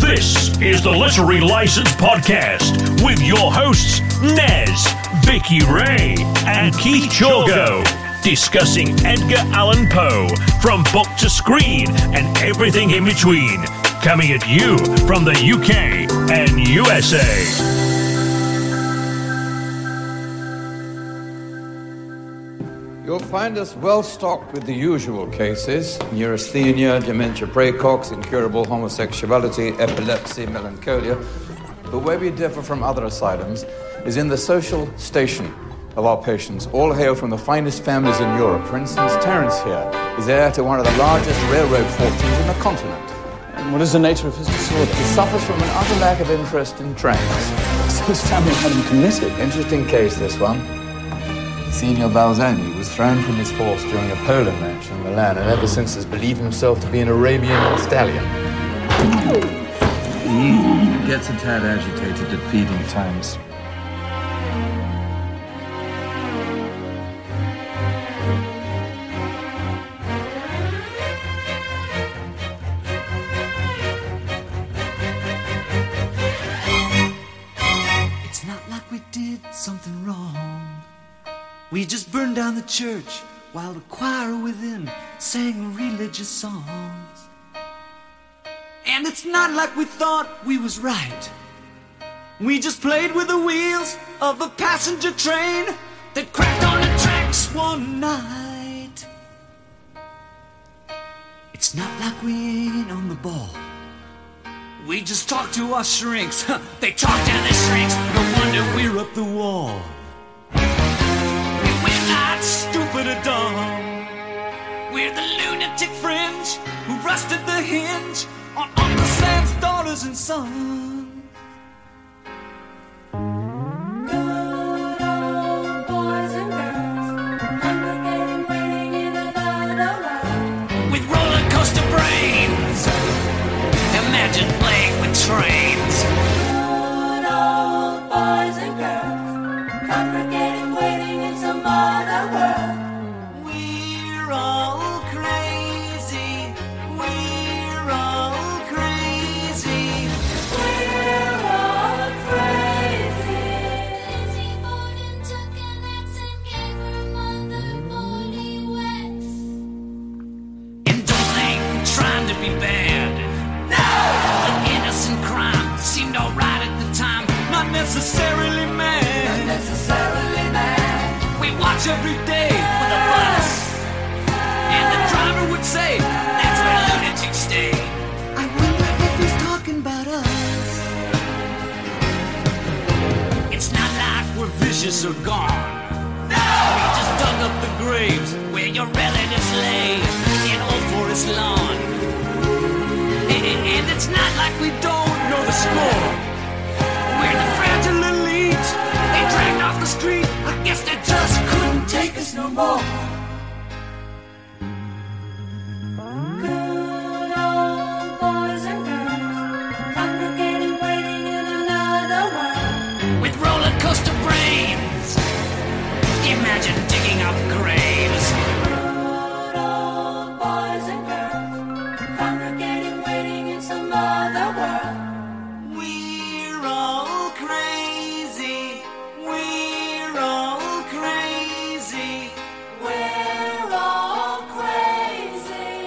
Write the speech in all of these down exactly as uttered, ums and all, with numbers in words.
This is the Literary License Podcast with your hosts, Nez, Vicky Ray, and Keith Chorgo, discussing Edgar Allan Poe from book to screen and everything in between. Coming at you from the U K and U S A. You'll find us well stocked with the usual cases: neurasthenia, dementia praecox, incurable homosexuality, epilepsy, melancholia. But where we differ from other asylums is in the social station of our patients. All hail from the finest families in Europe. For instance, Terence here is heir to one of the largest railroad fortunes in the continent. And what is the nature of his disorder? He suffers from an utter lack of interest in trains. So his family had him committed. Interesting case, this one. Signor Balzani was thrown from his horse during a polo match in Milan, and ever since has believed himself to be an Arabian stallion. He gets a tad agitated at feeding times. It's not like we did something wrong. We just burned down the church while the choir within sang religious songs. And it's not like we thought we was right. We just played with the wheels of a passenger train that cracked on the tracks one night. It's not like we ain't on the ball. We just talk to our shrinks. They talk to the shrinks. No wonder we're up the wall. Stupid or dumb. We're the lunatic fringe who rusted the hinge on Uncle Sam's daughters and sons. Good old boys and girls, congregating, waiting in another world. With roller coaster brains, imagine playing with trains. Good old boys and girls, congregating, waiting in some other world. We're all crazy. We're all crazy. We're all crazy. Lizzie Borden took an axe and gave her mother forty whacks. And darling, trying to be bad. No! An innocent crime seemed alright at the time. Not necessarily mad. Not necessarily mad. We watch every day with a bus. And the driver would say, that's where lunatics stay. I wonder if he's talking about us. It's not like we're vicious or gone. No! We just dug up the graves where your relatives lay in Old Forest Lawn. And it's not like we don't know the score. We're the fragile elite. They dragged off the street. I guess they just couldn't take us no more. Good old boys and girls, congregating, waiting in another world. With roller coaster brains, imagine digging up graves. Good old boys and girls, congregating, waiting in some other world. We're all crazy. We're all crazy. We're all crazy.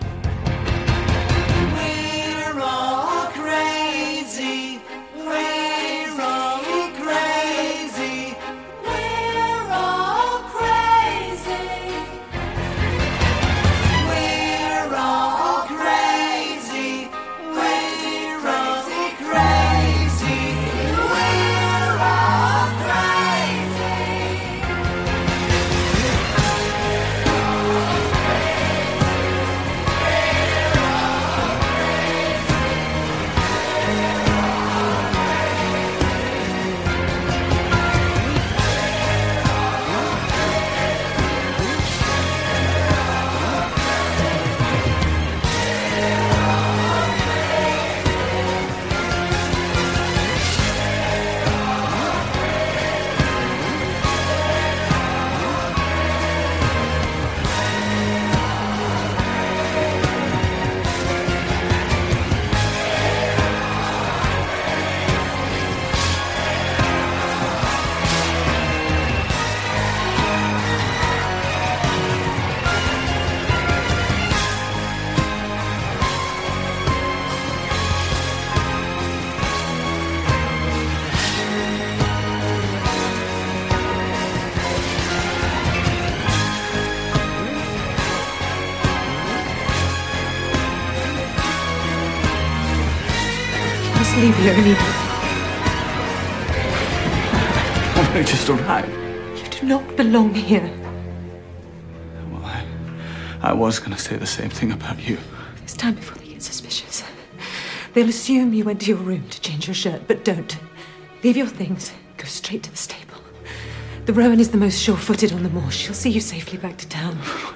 We're all crazy. We're all crazy. We're all crazy. must leave here immediately. I've only just arrived. You do not belong here. Well, I, I was going to say the same thing about you. It's time before they get suspicious. They'll assume you went to your room to change your shirt, but don't. Leave your things. Go straight to the stable. The Rowan is the most sure-footed on the moor. She'll see you safely back to town.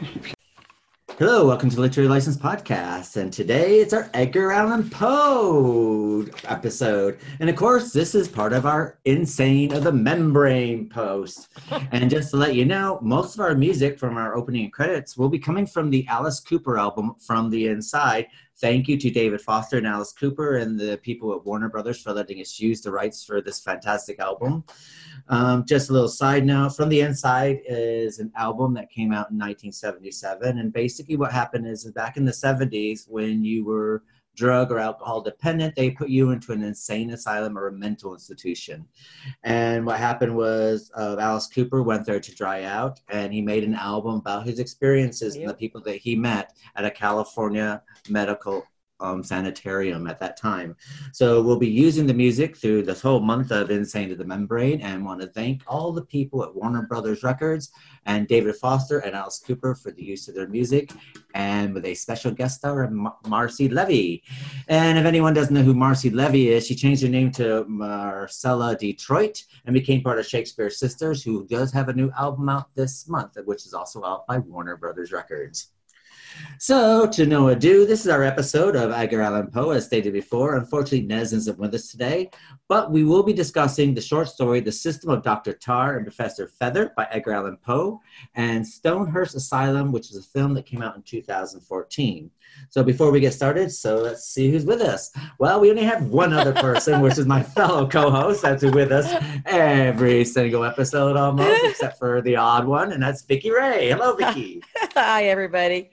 Hello, welcome to Literary License Podcast, and today it's our Edgar Allan Poe episode. And of course, this is part of our Insane of the Membrane post. And just to let you know, most of our music from our opening credits will be coming from the Alice Cooper album, From the Inside. Thank you to David Foster and Alice Cooper and the people at Warner Brothers for letting us use the rights for this fantastic album. Um, just a little side note, From the Inside is an album that came out in nineteen seventy-seven. And basically what happened is back in the seventies, when you were drug or alcohol dependent, they put you into an insane asylum or a mental institution. And what happened was uh, Alice Cooper went there to dry out, and he made an album about his experiences yep. and the people that he met at a California medical Um, sanitarium at that time. So we'll be using the music through this whole month of Insane to the Membrane, and want to thank all the people at Warner Brothers Records and David Foster and Alice Cooper for the use of their music, and with a special guest star, Mar- Marcy Levy. And if anyone doesn't know who Marcy Levy is, she changed her name to Marcella Detroit and became part of Shakespeare Sisters, who does have a new album out this month, which is also out by Warner Brothers Records. So, to no ado, this is our episode of Edgar Allan Poe, as stated before. Unfortunately, Nez isn't with us today, but we will be discussing the short story, The System of Doctor Tar and Professor Feather by Edgar Allan Poe, and Stonehurst Asylum, which is a film that came out in two thousand fourteen. So before we get started, so let's see who's with us. Well, we only have one other person, which is my fellow co-host that's with us every single episode almost, except for the odd one, and that's Vicky Ray. Hello, Vicky. Hi, everybody.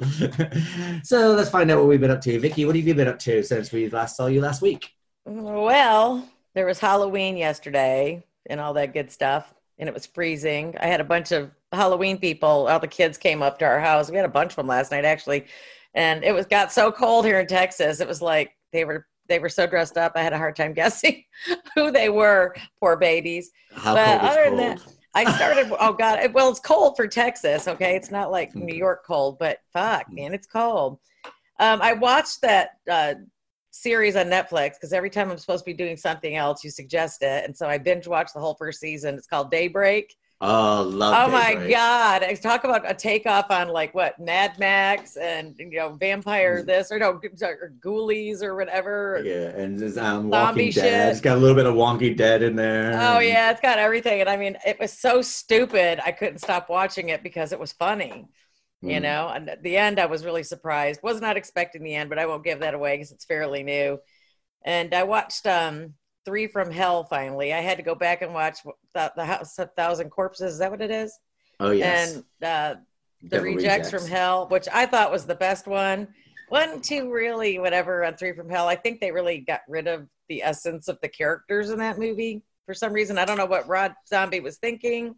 So let's find out what we've been up to. Vicky, what have you been up to since we last saw you last week? Well, there was Halloween yesterday and all that good stuff, and it was freezing. I had a bunch of Halloween people. All the kids came up to our house. We had a bunch of them last night, actually, and it was got so cold here in Texas. It was like they were they were so dressed up. I had a hard time guessing who they were. Poor babies. How but cold is other cold? than that, I started, oh God, well, it's cold for Texas, okay? It's not like New York cold, but fuck, man, it's cold. Um, I watched that uh, series on Netflix because every time I'm supposed to be doing something else, you suggest it. And so I binge watched the whole first season. It's called Daybreak. Oh, love Oh Daybreak. my God. I talk about a takeoff on like what, Mad Max and, you know, vampire this or no, or Ghoulies or whatever. Yeah, and there's um, Zombie Walking shit. Dead. It's got a little bit of Walking Dead in there. Oh yeah, it's got everything. And I mean, it was so stupid. I couldn't stop watching it because it was funny, you Mm. know, and at the end I was really surprised. Was not expecting the end, but I won't give that away because it's fairly new. And I watched um, Three from Hell finally. I had to go back and watch the, the House of Thousand Corpses. Is that what it is? Oh, yes. And uh, The Devil Rejects, Rejects. from Hell, which I thought was the best one. Wasn't too really whatever on Three from Hell. I think they really got rid of the essence of the characters in that movie for some reason. I don't know what Rob Zombie was thinking,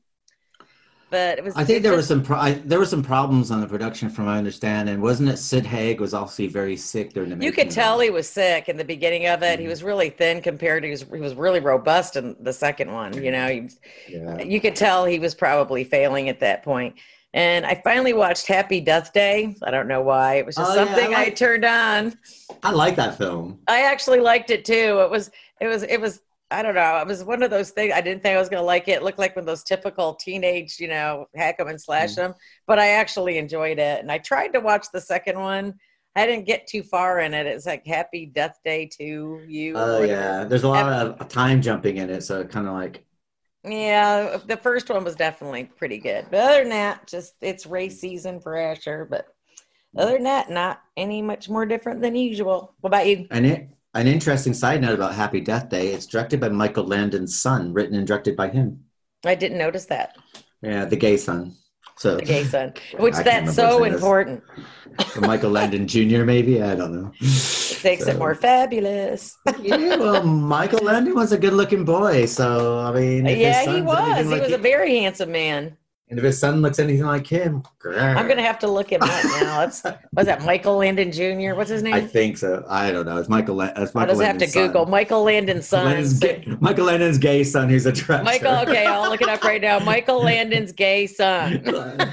but it was. I think it there were just- some pro- I, there were some problems on the production, from what I understand, and wasn't it Sid Haig was also very sick during the You making could of tell it? he was sick in the beginning of it. He Mhm. was really thin compared to, he was, he was really robust in the second one. You know, he, Yeah. you could tell he was probably failing at that point. And I finally watched Happy Death Day. I don't know why. It was just Oh, yeah, I something I like- turned on. I like that film. I actually liked it too. It was, it was, it was, I don't know. It was one of those things. I didn't think I was going to like it. It looked like one of those typical teenage, you know, hack them and slash Mm. them, but I actually enjoyed it. And I tried to watch the second one. I didn't get too far in it. It's like Happy Death Day to you. Oh, or yeah. whatever. There's a lot of time jumping in it, so it kind of like, Yeah, the first one was definitely pretty good. But other than that, just it's race season for Asher. But other than that, not any much more different than usual. What about you? and it, an interesting side note about Happy Death Day, it's directed by Michael Landon's son, written and directed by him. I didn't notice that. Yeah, the gay son. So The gay son, which I can't that's remember so his name is. important. Michael Landon Junior maybe? I don't know. It makes So- it more fabulous. Yeah, well, Michael Landon was a good-looking boy, so I mean, if his Yeah, he son's was. anything He like was a very handsome man. And if his son looks anything like him, grr. I'm gonna have to look him up now. That's was that Michael Landon Junior? What's his name? I think so. I don't know. It's Michael. La- it's I Michael just have to Landon's son. Google Michael Landon's son. Landon's gay, Michael Landon's gay son, who's a director. Michael, okay, I'll look it up right now. Michael Landon's gay son.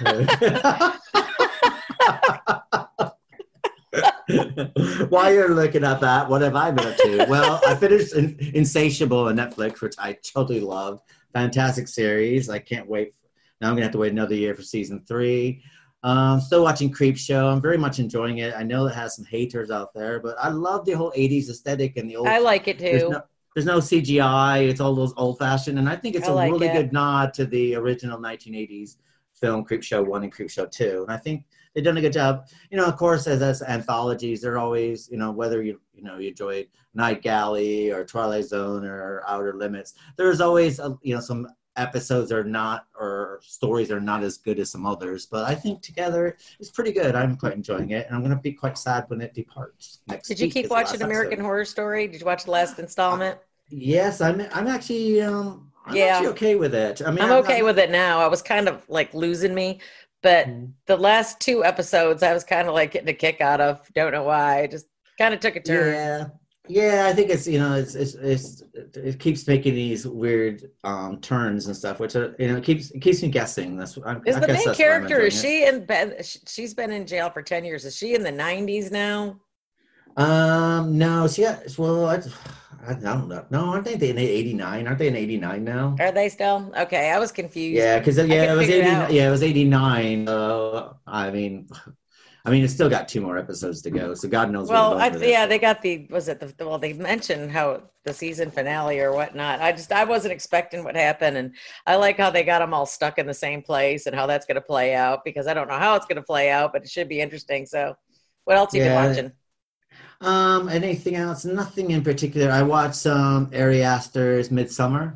While you're looking up that, what have I been up to? Well, I finished In- Insatiable on Netflix, which I totally love. Fantastic series. I can't wait. Now I'm going to have to wait another year for season three. Um, still watching Creep Show. I'm very much enjoying it. I know it has some haters out there, but I love the whole eighties aesthetic and the old. I like it too. There's no, there's no C G I. It's all those old fashioned. And I think it's I a like really it. good nod to the original nineteen eighties film Creep Show one and Creep Show two. And I think they've done a good job. You know, of course, as, as anthologies, they're always, you know, whether you, you know, you enjoyed Night Galley or Twilight Zone or Outer Limits, there's always, a, you know, some episodes are not, or stories are not as good as some others. But I think together it's pretty good. I'm quite enjoying it. And I'm going to be quite sad when it departs next Did you week keep is the watching last American episode. Horror Story? Did you watch the last installment? Yes, I'm, I'm actually, um, I'm Yeah. actually okay with it. I mean, I'm okay with it now. I was kind of like losing me, but Mhm. the last two episodes I was kind of like getting a kick out of. Don't know why. I just kind of took a turn. Yeah, yeah. I think it's you know it's it's, it's it keeps making these weird um, turns and stuff, which are, you know it keeps it keeps me guessing. That's I'm, Is I the guess main that's why I'm character? Is enjoying she in? Ben- She's been in jail for ten years. Is she in the nineties now? it. Um, no, she got well. I, I don't know. No, aren't they in eighty-nine? Aren't they in eighty-nine now? Are they still? Okay, I was confused. Yeah, because yeah, couldn't it was figure it eighty. out. Yeah, it was eighty-nine. Uh, I mean, I mean, it's still got two more episodes to go, so God knows. Well, where I, they're going with yeah, it. they got the was it the well they mentioned how the season finale or whatnot. I just I wasn't expecting what happened, and I like how they got them all stuck in the same place and how that's going to play out because I don't know how it's going to play out, but it should be interesting. So, what else you Yeah. been watching? Um, anything else? Nothing in particular. I watched um, Ari Aster's Midsummer.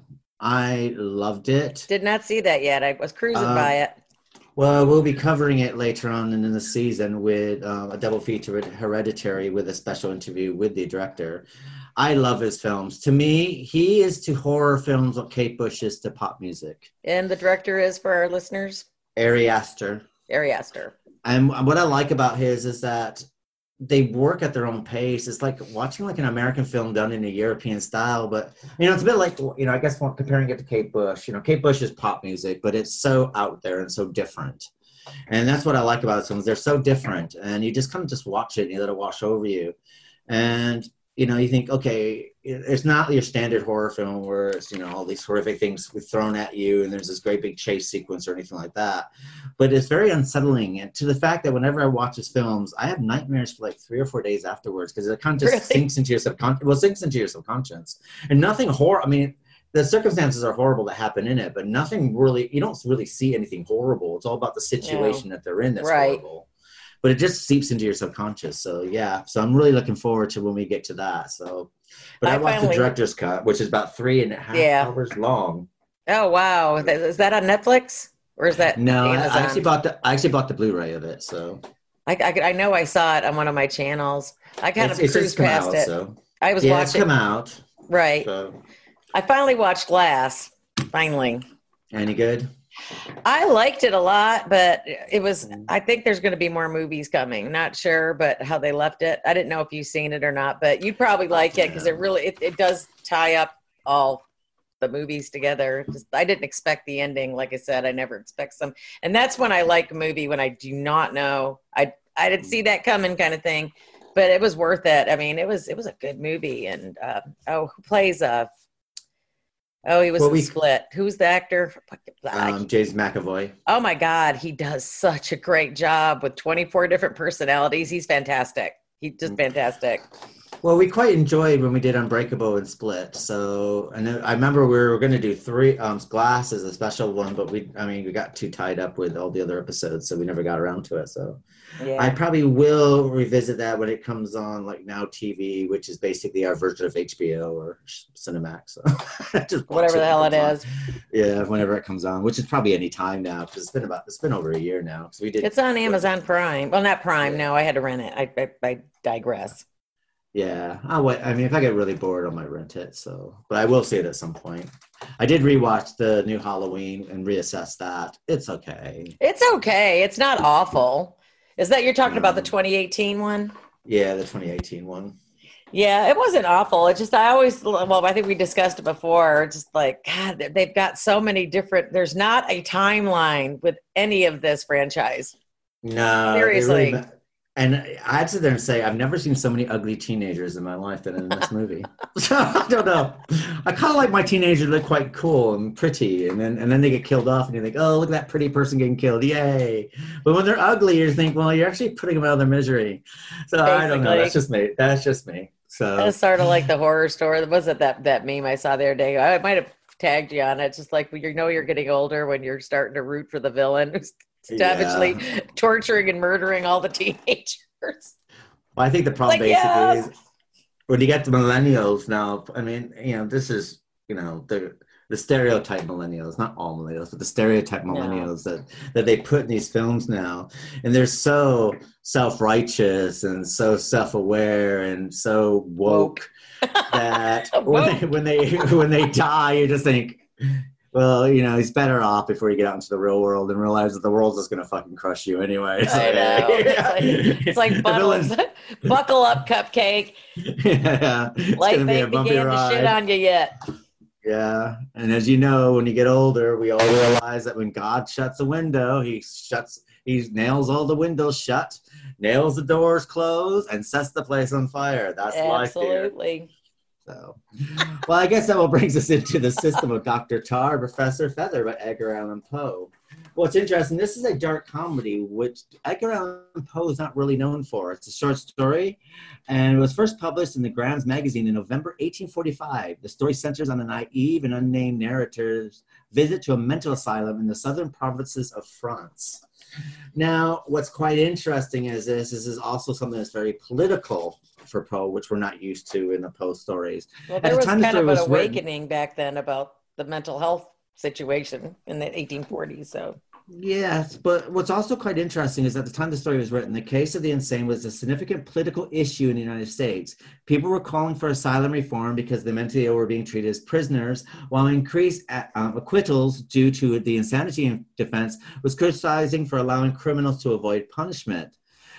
I loved it. Did not see that yet. I was cruising Um, by it. Well, we'll be covering it later on in the season with um, a double feature with Hereditary with a special interview with the director. I love his films. To me, he is to horror films what Kate Bush is to pop music. And the director is for our listeners, Ari Aster. Ari Aster. And what I like about his is that they work at their own pace. It's like watching like an American film done in a European style, but you know, it's a bit like, you know, I guess comparing it to Kate Bush, you know, Kate Bush is pop music, but it's so out there and so different. And that's what I like about films. They're so different and you just kind of just watch it and you let it wash over you. And, you know, you think, okay, it's not your standard horror film where it's, you know, all these horrific things thrown at you and there's this great big chase sequence or anything like that. But it's very unsettling. And to the fact that whenever I watch his films, I have nightmares for like three or four days afterwards because it kind of just Really? sinks into your subconscious. Well, it sinks into your subconscious. And nothing horror. I mean, the circumstances are horrible that happen in it, but nothing really, you don't really see anything horrible. It's all about the situation that they're in that's Right. horrible. But it just seeps into your subconscious. So yeah, so I'm really looking forward to when we get to that. So, but I, I watched finally- the director's cut, which is about three and a half Yeah. hours long. Oh wow, Th- is that on Netflix or is that No, I, Amazon? I actually bought the I actually bought the Blu-ray of it. So I, I, I know I saw it on one of my channels. I kind it's, of it's cruised just come past out. it. So I was yeah, it's watching. come out. Right. So I finally watched Glass. Finally. any good? I liked it a lot, but it was, Mm. I think there's going to be more movies coming. Not sure, but how they left it. I didn't know if you've seen it or not, but you'd probably like it because it really, it, it does tie up all the movies together. Just, I didn't expect the ending. Like I said, I never expect some. And that's when I like a movie, when I do not know. I, I didn't see that coming kind of thing, but it was worth it. I mean, it was, it was a good movie. And, uh, oh, who plays, uh, oh, he was Well, in we- Split. Who's the actor? Um, James McAvoy. Oh my God, he does such a great job with twenty-four different personalities. He's fantastic. He's Mm. just fantastic. Well, we quite enjoyed when we did Unbreakable and Split. So, and I remember we were going to do three. Um, Glass is a special one, but we, I mean, we got too tied up with all the other episodes, so we never got around to it. So, Yeah. I probably will revisit that when it comes on, like Now T V, which is basically our version of H B O or Cinemax. So just watch Whatever the hell when it comes is. on. Yeah, whenever it comes on, which is probably any time now because it's been about it's been over a year now. Because we did. It's on Amazon Prime. Well, not Prime. No, I had to rent it. I, I, I digress. Yeah, I wait. I mean, if I get really bored, I might rent it. So, but I will see it at some point. I did rewatch the new Halloween and reassess that. It's okay. It's okay. It's not awful. Is that you're talking about the twenty eighteen one? Yeah, the twenty eighteen one. Yeah, it wasn't awful. It just, I always, well, I think we discussed it before. Just like, God, they've got so many different, there's not a timeline with any of this franchise. No. Seriously. Really, and I had to sit there and say, I've never seen so many ugly teenagers in my life than in this movie. So I don't know. I kind of like my teenagers look quite cool and pretty, and then and then they get killed off, and you think, oh, look at that pretty person getting killed, yay! But when they're ugly, you think, well, you're actually putting them out of their misery. So Basically. I don't know. That's just me. That's just me. So it's sort of like the horror story. Was it that that meme I saw the other day? I might have tagged you on it. It's just like, you know, you're getting older when you're starting to root for the villain who's savagely yeah. torturing and murdering all the teenagers. Well, I think the problem like, basically yes. is when you get the millennials now. I mean, you know, this is, you know, the the stereotype millennials, not all millennials, but the stereotype millennials yeah. that that they put in these films now, and they're so self-righteous and so self-aware and so woke, woke. that when they when they when they die, you just think, well, you know, he's better off before you get out into the real world and realize that the world's just going to fucking crush you anyway. So, I know. Yeah. It's like, it's like buckle, buckle up, cupcake. Yeah. Life ain't began to shit on you yet. Yeah. And as you know, when you get older, we all realize that when God shuts a window, he shuts, he nails all the windows shut, nails the doors closed, and sets the place on fire. That's life here. Absolutely. So, well, I guess that will brings us into The System of Doctor Tar, Professor Feather by Edgar Allan Poe. Well, it's interesting. This is a dark comedy, which Edgar Allan Poe is not really known for. It's a short story, and it was first published in the Grams magazine in November eighteen forty-five. The story centers on a naive and unnamed narrator's visit to a mental asylum in the southern provinces of France. Now, what's quite interesting is this, this is also something that's very political for Poe, which we're not used to in the Poe stories. Well, there was kind of an awakening written, back then about the mental health situation in the eighteen forties. So yes, but what's also quite interesting is at the time the story was written, the case of the insane was a significant political issue in the United States. People were calling for asylum reform because the mentally ill were being treated as prisoners, while increased um, acquittals due to the insanity defense was criticizing for allowing criminals to avoid punishment.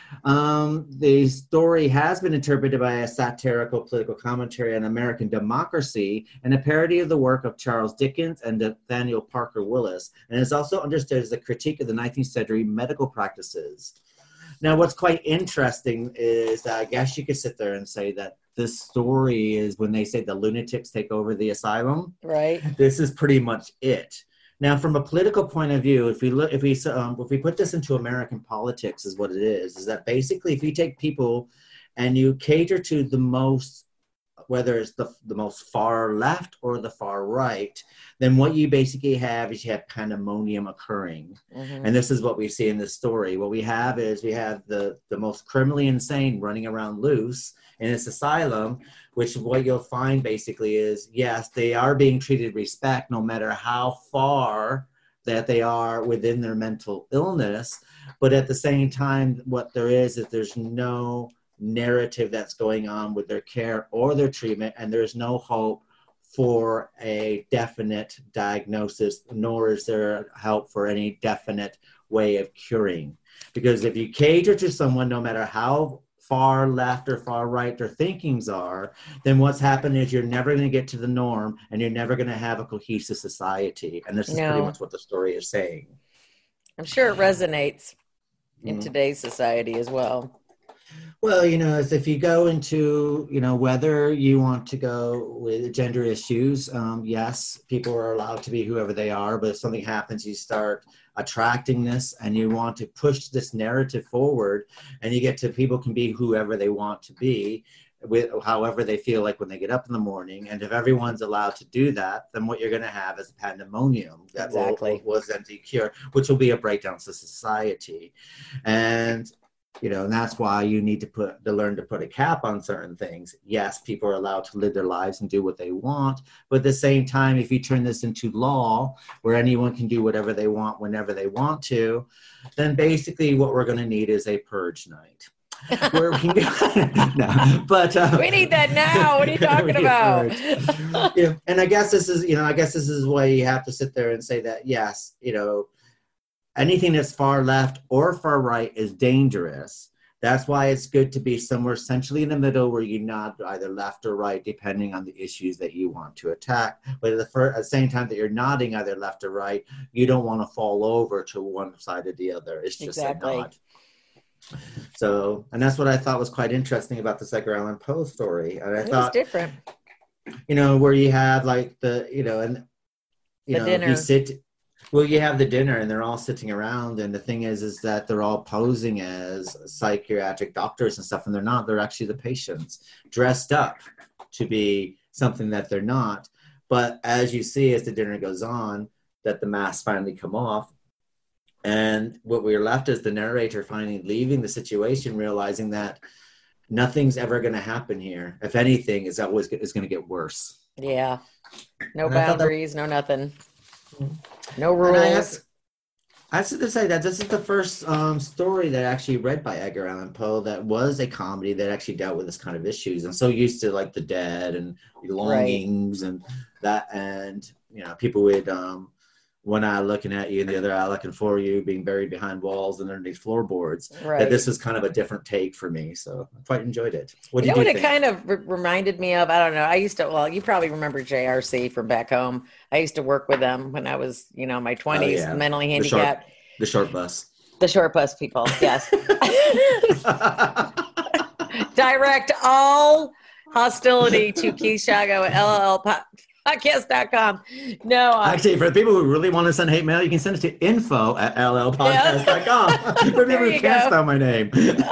Um, the story has been interpreted by a satirical political commentary on American democracy and a parody of the work of Charles Dickens and Nathaniel Parker Willis, and is also understood as a critique of the nineteenth century medical practices. Now, what's quite interesting is that I guess you could sit there and say that this story is when they say the lunatics take over the asylum. Right. This is pretty much it. Now, from a political point of view, if we look, if we um, if we put this into American politics, is what it is. Is that basically if you take people and you cater to the most, whether it's the the most far left or the far right, then what you basically have is you have pandemonium occurring, mm-hmm. and this is what we see in this story. What we have is we have the the most criminally insane running around loose in this asylum, which what you'll find basically is, yes, they are being treated respect no matter how far that they are within their mental illness. But at the same time, what there is, is there's no narrative that's going on with their care or their treatment, and there's no hope for a definite diagnosis, nor is there help for any definite way of curing. Because if you cater to someone, no matter how far left or far right their thinkings are, then what's happened is you're never going to get to the norm, and you're never going to have a cohesive society. And this is no. pretty much what the story is saying. I'm sure it resonates in mm. today's society as well. Well, you know, if you go into, you know, whether you want to go with gender issues, um, yes, people are allowed to be whoever they are, but if something happens, you start attracting this and you want to push this narrative forward, and you get to people can be whoever they want to be, with however they feel like when they get up in the morning. And if everyone's allowed to do that, then what you're going to have is a pandemonium that exactly. will, will eventually cure, which will be a breakdown to society. And you know, and that's why you need to put to learn to put a cap on certain things. Yes, people are allowed to live their lives and do what they want, but at the same time, if you turn this into law where anyone can do whatever they want whenever they want to, then basically what we're going to need is a purge night. where we can no, but uh, We need that now. What are you talking we about? you know, and I guess this is, you know, I guess this is why you have to sit there and say that, yes, you know, anything that's far left or far right is dangerous. That's why it's good to be somewhere essentially in the middle where you nod either left or right, depending on the issues that you want to attack. But at the, first, at the same time that you're nodding either left or right, you don't want to fall over to one side or the other. It's just Exactly. a nod. So, and that's what I thought was quite interesting about the Edgar Allan Poe story. And I It was thought, different. you know, where you have like the, you know, and, you The know, dinner. you sit, well, you have the dinner and they're all sitting around. And the thing is, is that they're all posing as psychiatric doctors and stuff. And they're not, they're actually the patients dressed up to be something that they're not. But as you see, as the dinner goes on, that the masks finally come off. And what we're left is the narrator finally leaving the situation, realizing that nothing's ever going to happen here. If anything, it's always is going to get worse. Yeah. No And I thought that- boundaries, no nothing. No And rules. I have, I have to say that this is the first um, story that I actually read by Edgar Allan Poe that was a comedy that actually dealt with this kind of issues. I'm so used to like the dead and longings and that, and you know, people with um, one eye looking at you and the other eye looking for you, being buried behind walls and underneath floorboards. Right. That this was kind of a different take for me, so I quite enjoyed it. What You do know you what do it think? kind of re- reminded me of? I don't know. I used to, well, you probably remember J R C from back home. I used to work with them when I was, you know, my twenties, Oh, yeah. mentally The short- handicapped. The short bus. The short bus people, yes. Direct all hostility to Keith Shago at L L L podcast dot com. No, uh, Actually, for the people who really want to send hate mail, you can send it to info at L L podcast dot com. For There people you who can't go. spell my name.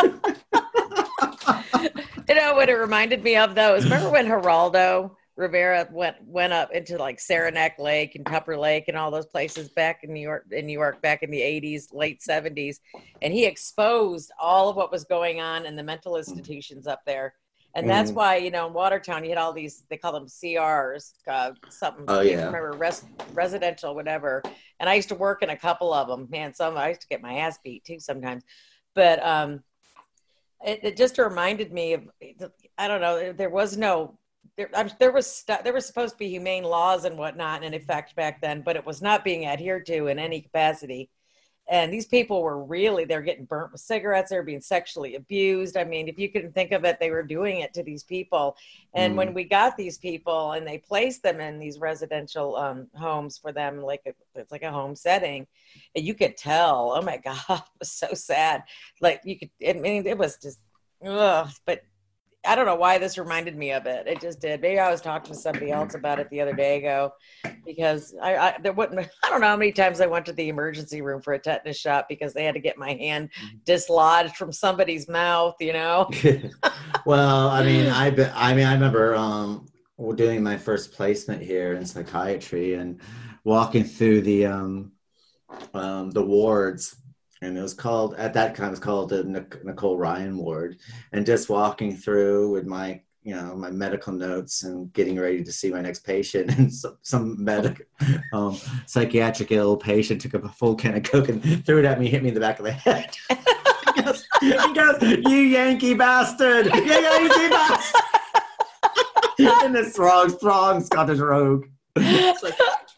you know what it reminded me of though is remember when Geraldo Rivera went went up into like Saranac Lake and Tupper Lake and all those places back in New York, in New York back in the eighties, late seventies, and he exposed all of what was going on in the mental institutions up there. And that's Mm. why, you know, in Watertown, you had all these, they call them C Rs, uh, something, Oh, I can't yeah. remember, res- residential, whatever. And I used to work in a couple of them. Man, some, I used to get my ass beat too sometimes. But um, it, it just reminded me of, I don't know, there was no, there, I'm, there was stu- there was supposed to be humane laws and whatnot in effect back then, but it was not being adhered to in any capacity. And these people were really, they're getting burnt with cigarettes. They're being sexually abused. I mean, if you can think of it, they were doing it to these people. And Mm. when we got these people and they placed them in these residential um, homes for them, like a, it's like a home setting, and you could tell, oh my God, it was so sad. Like you could, I mean, it was just, ugh, but I don't know why this reminded me of it. It just did. Maybe I was talking to somebody else about it the other day ago, because I, I there wasn't. I don't know how many times I went to the emergency room for a tetanus shot because they had to get my hand dislodged from somebody's mouth. You know. Well, I mean, I be, I mean, I remember um, doing my first placement here in psychiatry and walking through the um, um, the wards. And it was called, at that time, it was called the Nic- Nicole Ryan ward. And just walking through with my, you know, my medical notes and getting ready to see my next patient. And some, some medic, um, psychiatric ill patient took up a full can of Coke and threw it at me, hit me in the back of the head. he, goes, he goes, you Yankee bastard! You Yankee bastard! In this strong, strong Scottish rogue. It's like,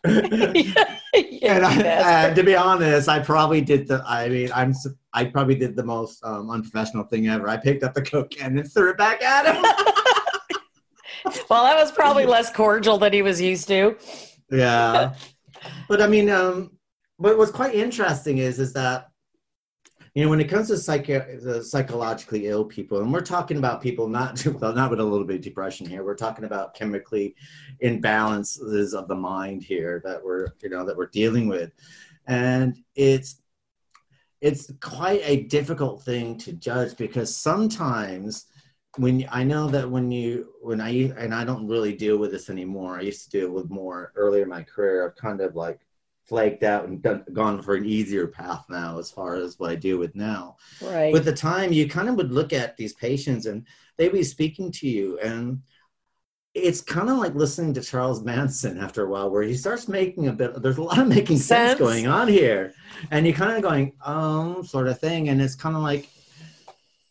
and I, uh, to be honest, I probably did the. I mean, I'm. s- I probably did the most um, unprofessional thing ever. I picked up the Coke can and threw it back at him. Well, that was probably less cordial than he was used to. Yeah, but I mean, um, but what's quite interesting is is that, you know, when it comes to psycho- the psychologically ill people, and we're talking about people not well, not with a little bit of depression here. We're talking about chemically imbalances of the mind here that we're, you know, that we're dealing with, and it's it's quite a difficult thing to judge, because sometimes when I know that when you when I and I don't really deal with this anymore. I used to deal with more earlier in my career. I've kind of like flaked out and done, gone for an easier path now as far as what I deal with now. Right. With the time, you kind of would look at these patients and they'd be speaking to you, and it's kind of like listening to Charles Manson after a while, where he starts making a bit, there's a lot of making sense, Sense. going on here. And you're kind of going, um, sort of thing. And it's kind of like,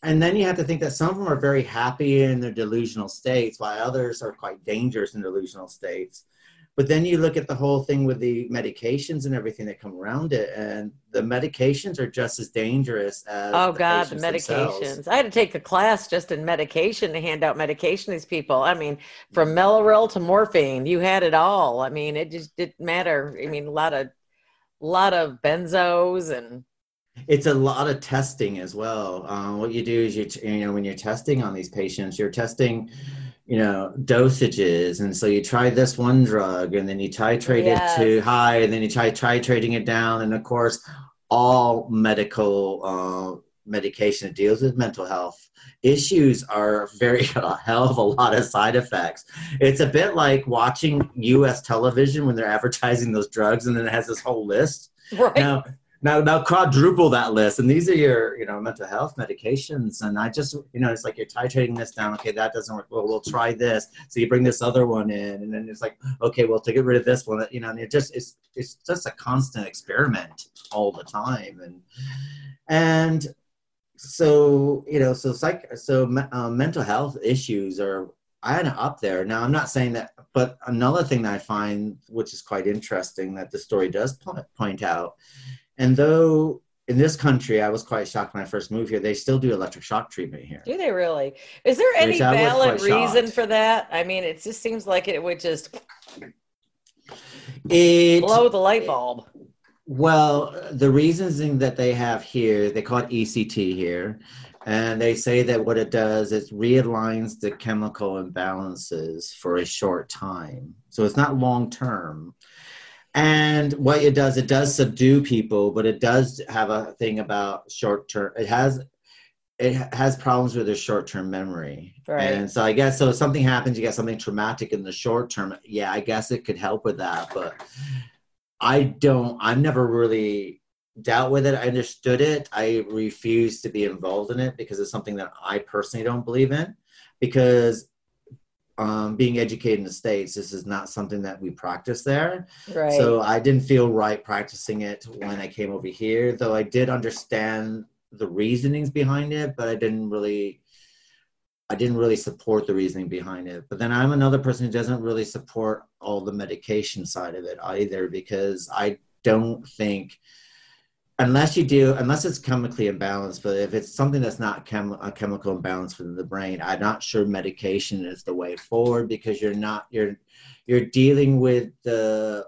and then you have to think that some of them are very happy in their delusional states, while others are quite dangerous in delusional states. But then you look at the whole thing with the medications and everything that come around it, and the medications are just as dangerous as Oh the God, the patients medications. themselves. I had to take a class just in medication to hand out medication to these people. I mean, from Mellaril to morphine, you had it all. I mean, it just didn't matter. I mean, a lot of, lot of benzos and It's a lot of testing as well. Um, what you do is you, t- you know, when you're testing on these patients, you're testing, you know, dosages. And so you try this one drug and then you titrate Yes. it to high and then you try titrating it down. And of course, all medical uh, medication that deals with mental health issues are very a hell of a lot of side effects. It's a bit like watching U S television when they're advertising those drugs and then it has this whole list. right. Now, now, now quadruple that list. And these are your, you know, mental health medications. And I just, you know, it's like you're titrating this down. Okay, that doesn't work. Well, we'll try this. So you bring this other one in. And then it's like, okay, well, to get rid of this one, you know, and it just, it's, it's just a constant experiment all the time. And, and so, you know, so psych, so um, mental health issues are kind of up there. Now, I'm not saying that, but another thing that I find, which is quite interesting that the story does po- point out, and though in this country, I was quite shocked when I first moved here, they still do electric shock treatment here. Do they really? Is there any Which I was valid quite reason shocked. for that? I mean, it just seems like it would just It, blow the light bulb. well, the reasoning that they have here, they call it E C T here, and they say that what it does is realigns the chemical imbalances for a short time. So it's not long term. And what it does, it does subdue people, but it does have a thing about short term. It has it has problems with their short term memory. Right. And so I guess so if something happens, you get something traumatic in the short term. Yeah, I guess it could help with that, but I don't. I've never really dealt with it. I understood it. I refuse to be involved in it because it's something that I personally don't believe in. Because um, being educated in the States, this is not something that we practice there. Right. So I didn't feel right practicing it when I came over here, though I did understand the reasonings behind it, but I didn't really, I didn't really support the reasoning behind it. But then I'm another person who doesn't really support all the medication side of it either, because I don't think, unless you do, unless it's chemically imbalanced, but if it's something that's not chem- a chemical imbalance within the brain, I'm not sure medication is the way forward, because you're not, you're, you're dealing with the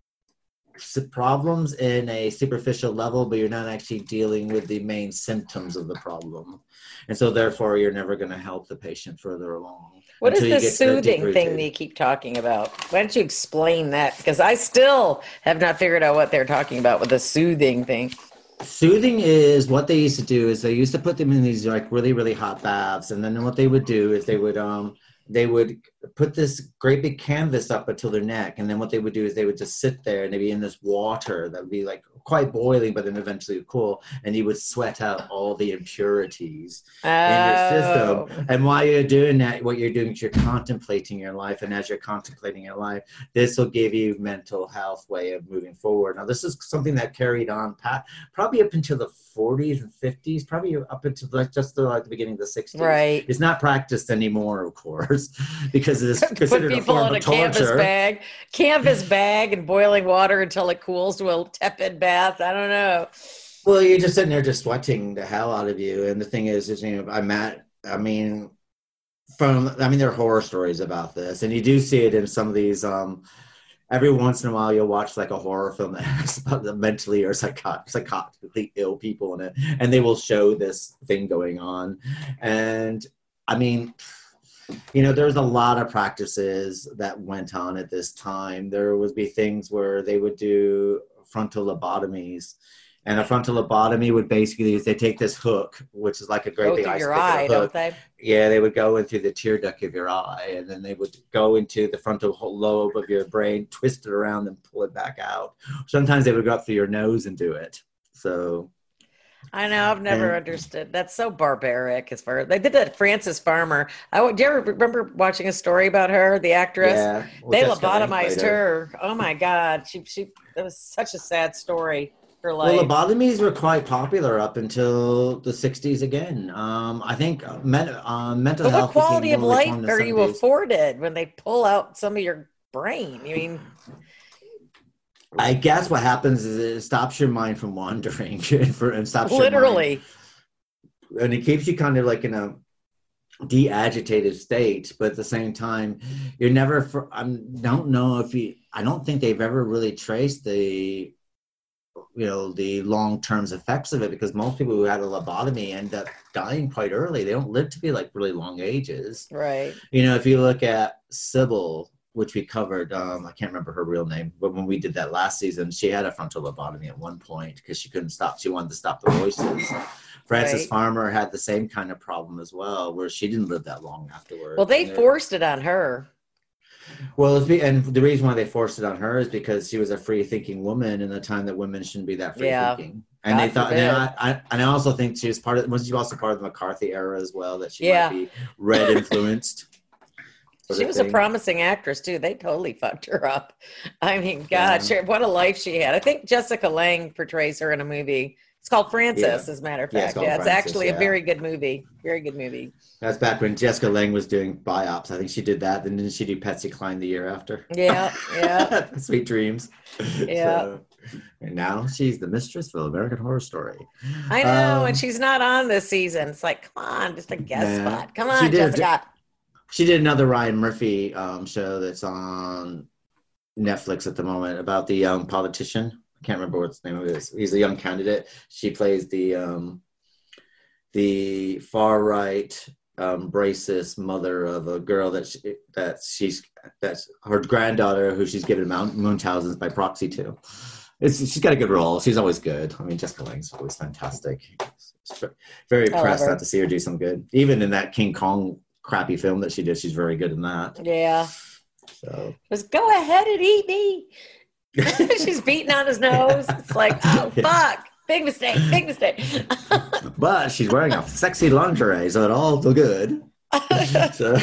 problems in a superficial level, but you're not actually dealing with the main symptoms of the problem. And so therefore you're never going to help the patient further along. What is until you this get to the soothing deep thing rooted. that you keep talking about? Why don't you explain that? Because I still have not figured out what they're talking about with the soothing thing. Soothing is what they used to do is they used to put them in these like really, really hot baths. And then what they would do is they would, um, they would put this great big canvas up until their neck. And then what they would do is they would just sit there and they'd be in this water that would be like quite boiling, but then eventually cool. And you would sweat out all the impurities Oh. in your system. And while you're doing that, what you're doing is you're contemplating your life. And as you're contemplating your life, this will give you mental health way of moving forward. Now, this is something that carried on pat, probably up into the forties and fifties, probably up into like just the, like the beginning of the sixties. Right. It's not practiced anymore, of course, because it is Put considered a people form in a of canvas torture. bag, canvas bag and boiling water until it cools to a tepid bath. I don't know. Well, you're just sitting there just sweating the hell out of you. And the thing is, is you know, I'm at, I mean, from, I mean, there are horror stories about this, and you do see it in some of these, um, every once in a while you'll watch like a horror film that has about the mentally or psychot- psychotically ill people in it, and they will show this thing going on. And I mean, you know, there's a lot of practices that went on at this time. There would be things where they would do frontal lobotomies. And a frontal lobotomy would basically is they take this hook, which is like a great Go big through ice your pick of a eye, hook. don't they? Yeah, they would go in through the tear duct of your eye, and then they would go into the frontal lobe of your brain, twist it around, and pull it back out. Sometimes they would go up through your nose and do it. So I know. I've never And- understood. That's so barbaric. As far as they did that, Frances Farmer. I would. Do you ever remember watching a story about her, the actress? yeah, well, They Jessica Lange lobotomized played her. Oh my God, she she. That was such a sad story. for life. Well, lobotomies were quite popular up until the sixties again. Um, I think men, uh, mental but what health. quality became of more life reformed in the are you seventies. afforded when they pull out some of your brain? I mean, I guess what happens is it stops your mind from wandering for, and stops your mind- literally. and it keeps you kind of like in a de-agitated state, but at the same time, you're never. For, I don't know if you. I don't think they've ever really traced the, you know, the long-term effects of it, because most people who had a lobotomy end up dying quite early. They don't live to be like really long ages. Right. You know, if you look at Sybil, which we covered, um, I can't remember her real name, but when we did that last season, she had a frontal lobotomy at one point because she couldn't stop. She wanted to stop the voices. Frances Right. Farmer had the same kind of problem as well, where she didn't live that long afterwards. Well, they And it- forced it on her. Well, it's be, and the reason why they forced it on her is because she was a free-thinking woman in the time that women shouldn't be that Yeah. free-thinking. And God they thought, and forbid. I, I, and I also think she was part of. Was she also part of the McCarthy era as well? That she Yeah. might be red influenced. sort She of was a thing. promising actress too. They totally fucked her up. I mean, God, Yeah. she, what a life she had. I think Jessica Lange portrays her in a movie. It's called Frances, Yeah. as a matter of Yeah, it's fact. called Yeah, it's Frances, actually yeah. a very good movie. Very good movie. That's back when Jessica Lange was doing biops. I think she did that. Then didn't she do Patsy Cline the year after? Yeah, yeah. Sweet Dreams. Yeah. So, and now she's the mistress of American Horror Story. I know, Um, and she's not on this season. It's like, come on, just a guest Nah. spot. Come She on, did- Jessica. She did another Ryan Murphy um, show that's on Netflix at the moment about the young politician. I can't remember what his name is. He's a young candidate. She plays the um, the far right um, racist mother of a girl that she, that she's that's her granddaughter who she's given Mount Munchausen's by proxy to. It's, she's got a good role. She's always good. I mean, Jessica Lange's always fantastic. Very I love impressed her. not to see her do some good. Even in that King Kong crappy film that she did, she's very good in that. Yeah. So Just go ahead and eat me. She's beating on his nose. It's like, oh, fuck. Big mistake. Big mistake. but she's wearing a sexy lingerie, so it all feel good. So,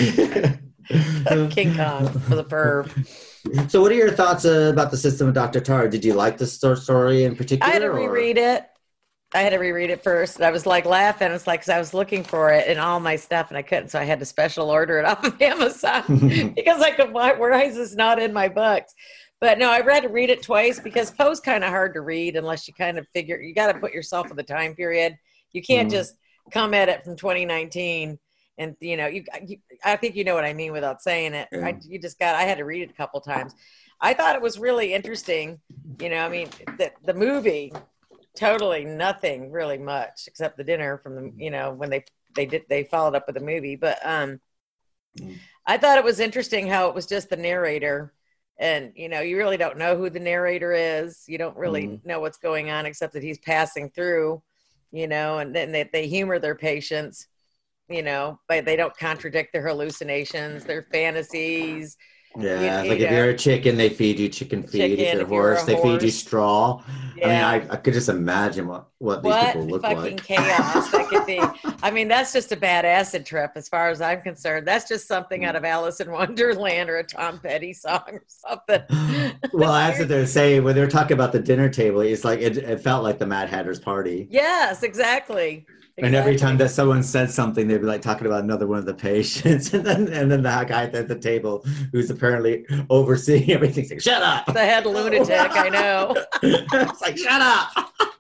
King Kong for the perv. so what are your thoughts uh, about the System of Doctor Tar? Did you like this sto- story in particular? I had to or- reread it. I had to reread it first. And I was like laughing. It's like, 'cause I was looking for it in all my stuff and I couldn't. So I had to special order it off of Amazon because I could, why, why is this not in my books? But no, I had to read it twice because Poe's kind of hard to read unless you kind of figure, you got to put yourself in the time period. You can't Mhm. just come at it from twenty nineteen. And, you know, you, you, I think you know what I mean without saying it. Yeah. I, you just got, I had to read it a couple times. I thought it was really interesting. You know, I mean, the, the movie, totally nothing really much except the dinner from the, you know, when they, they did, they followed up with the movie. But um, Mm. I thought it was interesting how it was just the narrator. And, you know, you really don't know who the narrator is. You don't really Mm. know what's going on except that he's passing through, you know, and then they, they humor their patients, you know, but they don't contradict their hallucinations, their fantasies. Yeah, You- like you if know. you're a chicken, they feed you chicken feed. Chicken, if you're a if you're a horse, they feed you horse. straw. Yeah. I mean, I, I could just imagine what, what these What people look fucking like. chaos that could be. I mean, that's just a bad acid trip as far as I'm concerned. That's just something out of Alice in Wonderland or a Tom Petty song or something. Well, that's what they're saying when they're talking about the dinner table. It's like it, it felt like the Mad Hatter's party. Yes, exactly. And every Exactly. time that someone said something, they'd be like talking about another one of the patients, and then and then the guy at the table who's apparently overseeing everything, like, "Shut up!" The head lunatic, I know. It's like, "Shut up!"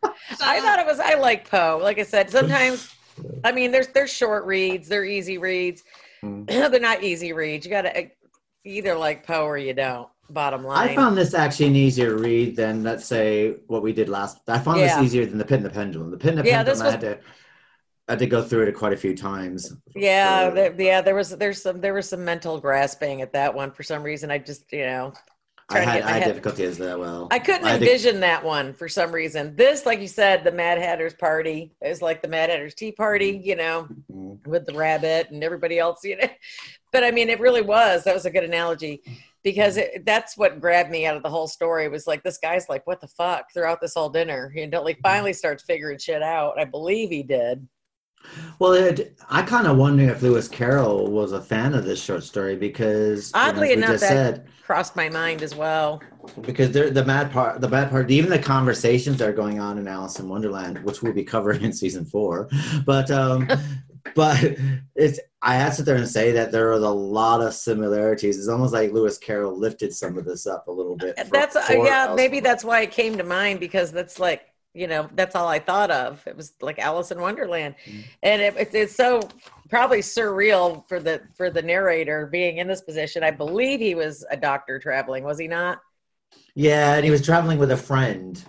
I thought it was. I like Poe. Like I said, sometimes, I mean, there's there's short reads, they're easy reads. Mm. They're not easy reads. You got to either like Poe or you don't. Bottom line. I found this actually an easier read than, let's say, what we did last. I found Yeah. this easier than the Pin and the Pendulum. The Pin and the Yeah, Pendulum, this I was- had to, I had to go through it quite a few times. Yeah, for- there, yeah. There was there's some there was some mental grasping at that one for some reason. I just you know. I trying to had, get my I had head- difficulty as that well. I couldn't I had to- envision that one for some reason. This, like you said, the Mad Hatter's party is like the Mad Hatter's tea party, you know, Mm. with the rabbit and everybody else, you know. But I mean, it really was. That was a good analogy because it, that's what grabbed me out of the whole story. Was like this guy's like, "What the fuck?" throughout this whole dinner. He until he finally starts figuring shit out. I believe he did. Well, it, I kind of wonder if Lewis Carroll was a fan of this short story because, you know, Oddly as we enough, just that said, crossed my mind as well. because they're the bad part, the bad part, even the conversations that are going on in Alice in Wonderland, which we'll be covering in season four, but um, but it's I had to sit there and say that there was a lot of similarities. It's almost like Lewis Carroll lifted some of this up a little bit. For, That's uh, for yeah, Alice maybe in that's why it came to mind because that's like you know that's all I thought of. It was like Alice in Wonderland, Mm-hmm. and it, it, it's so probably surreal for the for the narrator being in this position. I believe he was a doctor traveling, was he not? Yeah, and he was traveling with a friend.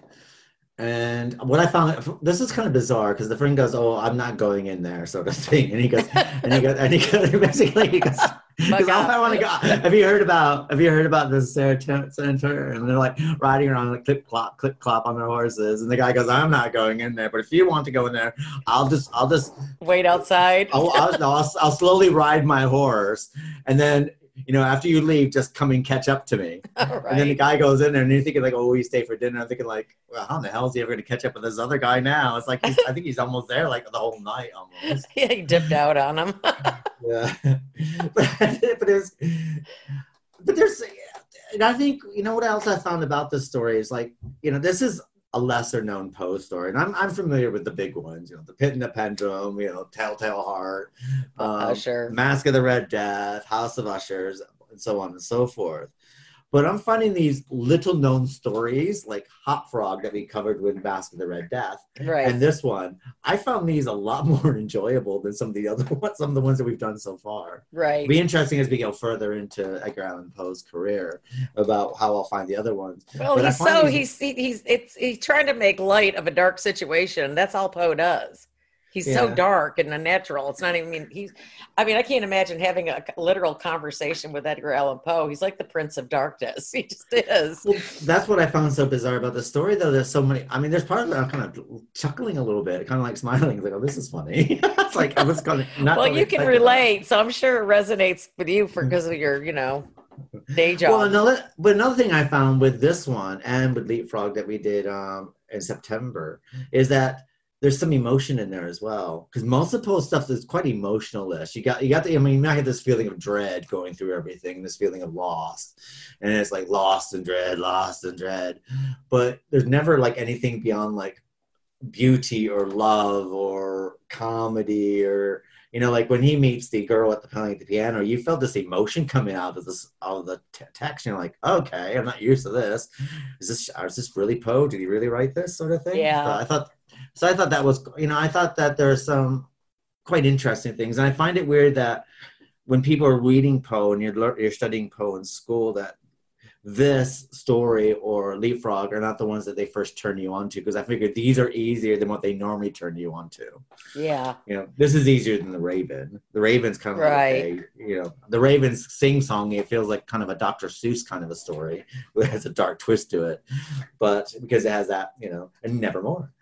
And what I found, this is kind of bizarre because the friend goes, "Oh, I'm not going in there," sort of thing. And he goes, and he goes, and he goes, basically he goes, because I want to go. Have you heard about? Have you heard about the Saratoga Center? And they're like riding around like clip clop, clip clop on their horses. And the guy goes, "I'm not going in there, but if you want to go in there, I'll just, I'll just wait outside. I'll, I'll, no, I'll, I'll slowly ride my horse, and then." You know, after you leave, just come and catch up to me. Right. And then the guy goes in there, and you're thinking like, "Oh, will you stay for dinner?" I'm thinking like, "Well, how in the hell is he ever going to catch up with this other guy now?" It's like he's, I think he's almost there, like the whole night almost. Yeah, he dipped out on him. Yeah, but but there's but there's, and I think you know what else I found about this story is like, you know, this is a lesser known Poe story, and I'm I'm familiar with the big ones, you know, The Pit and the Pendulum, you know, Telltale Heart, um, Usher, Mask of the Red Death, House of Ushers, and so on and so forth. But I'm finding these little known stories like Hot Frog that we covered with Mask of the Red Death, right? And this one, I found these a lot more enjoyable than some of the other ones, some of the ones that we've done so far. Right. It'll be interesting as we go further into Edgar Allan Poe's career about how I'll find the other ones. Well, but he's so these... he's he's it's he's trying to make light of a dark situation. That's all Poe does. He's yeah. so dark and unnatural. It's not even, I mean, he's, I mean, I can't imagine having a literal conversation with Edgar Allan Poe. He's like the Prince of Darkness. He just is. Well, that's what I found so bizarre about the story, though. There's so many, I mean, there's part of it I'm kind of chuckling a little bit, kind of like smiling. Like, oh, this is funny. It's like, I was kind of not. Well, you can relate. So I'm sure it resonates with you for because of your, you know, day job. Well, another, but another thing I found with this one and with Leapfrog that we did um, in September is that there's some emotion in there as well, because most of Poe's stuff is quite emotionalist. You got, you got the, I mean, you might have this feeling of dread going through everything, this feeling of lost, and it's like lost and dread, lost and dread, but there's never like anything beyond like beauty or love or comedy or, you know, like when he meets the girl at the playing the piano, you felt this emotion coming out of this, out of the t- text. You're like, okay, I'm not used to this. Is this, is this really Poe? Did he really write this sort of thing? Yeah. So I thought. So I thought that was, you know, I thought that there's some quite interesting things. And I find it weird that when people are reading Poe and you're, you're studying Poe in school, that this story or Leapfrog are not the ones that they first turn you on to, because I figured these are easier than what they normally turn you on to. Yeah. You know, this is easier than The Raven. The Raven's kind of right. like, a, you know, The Raven's sing-song, it feels like kind of a Doctor Seuss kind of a story. It has a dark twist to it. But because it has that, you know, and Nevermore.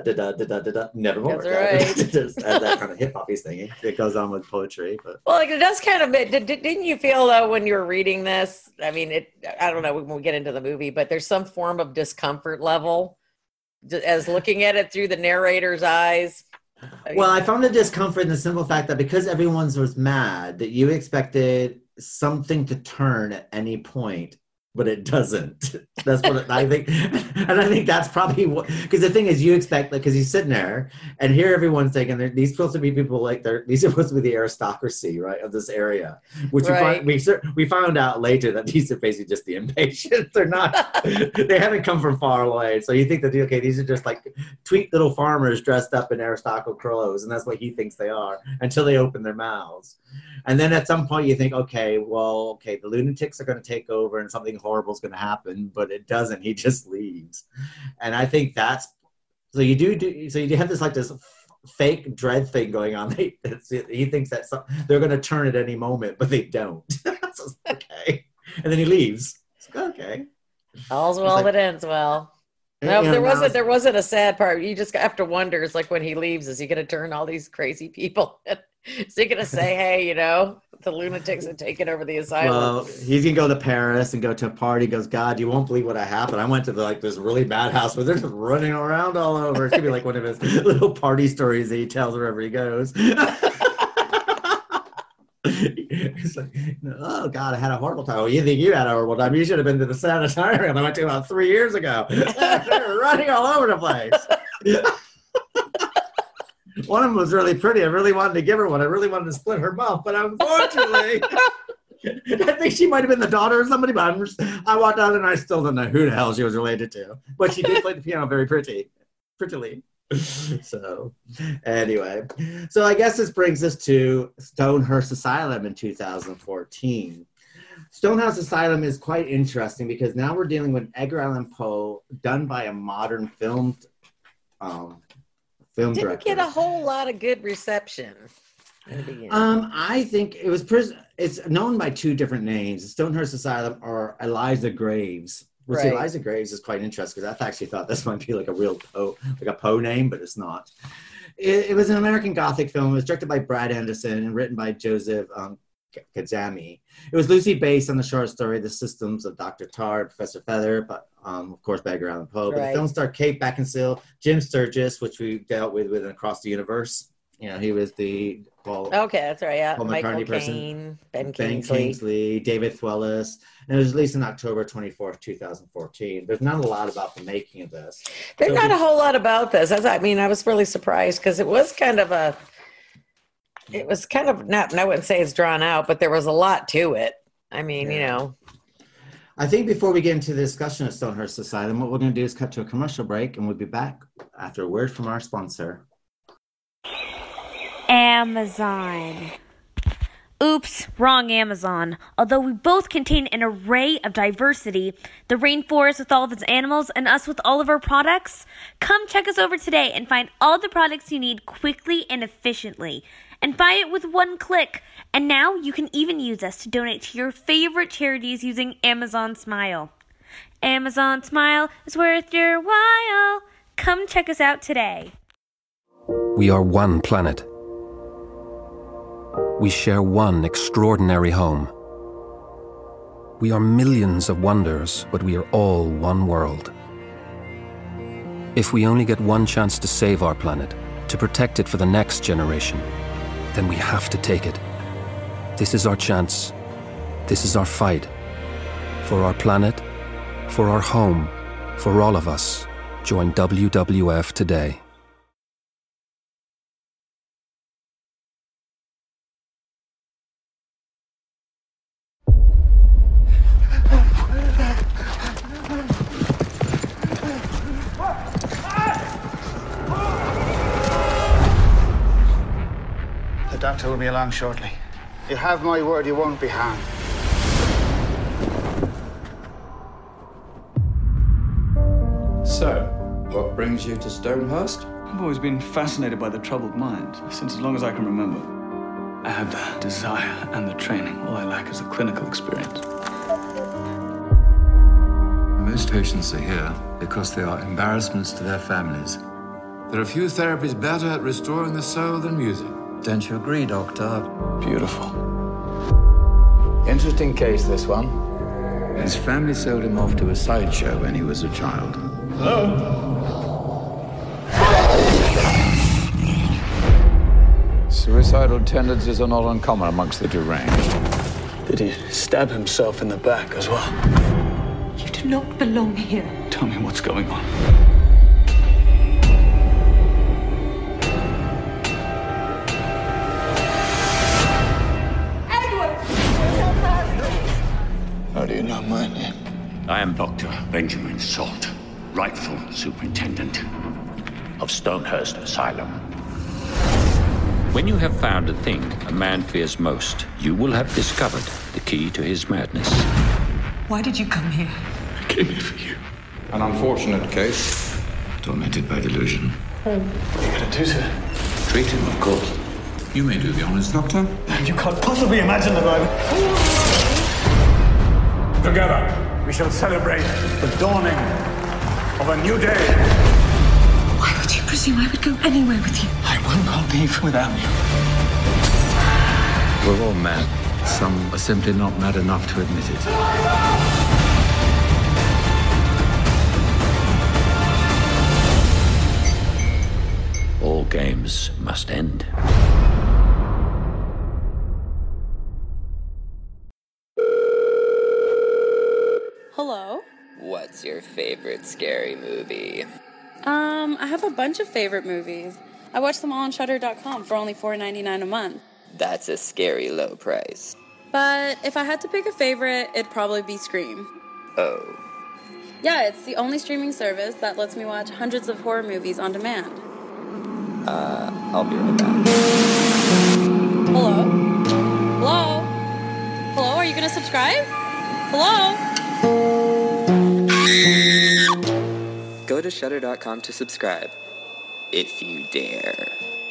Nevermore. That's right. It just has that kind of hip-hop-y thing. It goes on with poetry. But well, like, it does kind of, did, didn't you feel though when you were reading this, I mean, it, I don't know when we get into the movie, but there's some form of discomfort level as looking at it through the narrator's eyes. I mean, well, I found the discomfort in the simple fact that because everyone's was mad, that you expected something to turn at any point, but it doesn't. That's what it, I think. And I think that's probably what, because the thing is you expect, like, because he's sitting there and here everyone's thinking these supposed to be people like they're, these are supposed to be the aristocracy, right, of this area, which right. we, find, we, we found out later that these are basically just the impatients. They're not, they haven't come from far away. So you think that, okay, these are just like tweet little farmers dressed up in aristocratical clothes, and that's what he thinks they are until they open their mouths. And then at some point you think, okay, well, okay, the lunatics are going to take over and something horrible is going to happen, but it doesn't. He just leaves. And I think that's, so you do, do so you have this like this fake dread thing going on. They, he thinks that some, they're going to turn at any moment, but they don't. So, okay. And then he leaves. It's like, okay. All's well like, that ends well. No, yeah, there wasn't. was, there wasn't a sad part. You just have to wonder. It's like when he leaves, is he going to turn all these crazy people? Is he going to say, hey, you know, the lunatics are taking over the asylum? Well, he's going to go to Paris and go to a party. He goes, God, you won't believe what happened. I went to the, like this really bad house where they're just running around all over. It's going to be like one of his little party stories that he tells wherever he goes. It's like, oh God, I had a horrible time. Well, you think you had a horrible time? You should have been to the sanitarium I went to about three years ago. They're running all over the place. One of them was really pretty. I really wanted to give her one. I really wanted to split her mouth, but unfortunately, I think she might have been the daughter of somebody. But I'm just, I walked out and I still don't know who the hell she was related to. But she did play the piano very pretty, prettily. So, anyway, so I guess this brings us to Stonehurst Asylum in two thousand fourteen. Stonehurst Asylum is quite interesting because now we're dealing with Edgar Allan Poe done by a modern film. Um, Film Didn't director. get a whole lot of good reception in the beginning. Um, I think it was. Pres- it's known by two different names: Stonehurst Asylum or Eliza Graves. Which Right. Eliza Graves is quite interesting because I actually thought this might be like a real Poe, like a Poe name, but it's not. It, it was an American Gothic film. It was directed by Brad Anderson and written by Joseph um, Kazami. It was loosely based on the short story "The Systems of Doctor Tar, Professor Feather," but um, of course by Edgar Allan Poe. But Right. the film starred Kate Beckinsale, Jim Sturgis, which we dealt with with Across the Universe. You know, he was the well, Okay, that's right. Yeah, Paul Michael McCartney person. Caine, Ben, Ben Kingsley. Kingsley, David Thewlis, and it was released on October twenty-fourth, twenty fourteen. There's not a lot about the making of this. There's So not we- a whole lot about this. As I mean, I was really surprised because it was kind of a, it was kind of not. I wouldn't say it's drawn out, but there was a lot to it. I mean, you Yeah. know, I think before we get into the discussion of Stonehurst Asylum, what we're going to do is cut to a commercial break, and we'll be back after a word from our sponsor. Amazon. Oops, wrong Amazon. Although we both contain an array of diversity, the rainforest with all of its animals and us with all of our products, come check us over today and find all the products you need quickly and efficiently. And buy it with one click. And now you can even use us to donate to your favorite charities using Amazon Smile. Amazon Smile is worth your while. Come check us out today. We are one planet. We share one extraordinary home. We are millions of wonders, but we are all one world. If we only get one chance to save our planet, to protect it for the next generation, then we have to take it. This is our chance. This is our fight. For our planet, for our home, for all of us. Join W W F today. The doctor will be along shortly. You have my word you won't be harmed. So, what brings you to Stonehurst? I've always been fascinated by the troubled mind, since as long as I can remember. I have the desire and the training. All I lack is the clinical experience. Most patients are here because they are embarrassments to their families. There are few therapies better at restoring the soul than music. Don't you agree, Doctor? Beautiful. Interesting case, this one. His family sold him off to a sideshow when he was a child. Suicidal tendencies are not uncommon amongst the deranged. Did he stab himself in the back as well? You do not belong here. Tell me what's going on. How do you know my name? I am Doctor Benjamin Salt, rightful superintendent of Stonehurst Asylum. When you have found a thing a man fears most, you will have discovered the key to his madness. Why did you come here? I came here for you. An unfortunate case. Tormented by delusion. What are you going to do to him? Treat him, of course. You may do the honors, Doctor. You can't possibly imagine that I'm... Together, we shall celebrate the dawning of a new day. Why would you presume I would go anywhere with you? I will not leave without you. We're all mad. Some are simply not mad enough to admit it. All games must end. Hello? What's your favorite scary movie? Um, I have a bunch of favorite movies. I watch them all on Shudder dot com for only four ninety-nine a month. That's a scary low price. But if I had to pick a favorite, it'd probably be Scream. Oh. Yeah, it's the only streaming service that lets me watch hundreds of horror movies on demand. Uh, I'll be right back. Hello? Hello? Hello, are you gonna subscribe? Hello? Go to Shudder dot com to subscribe, if you dare.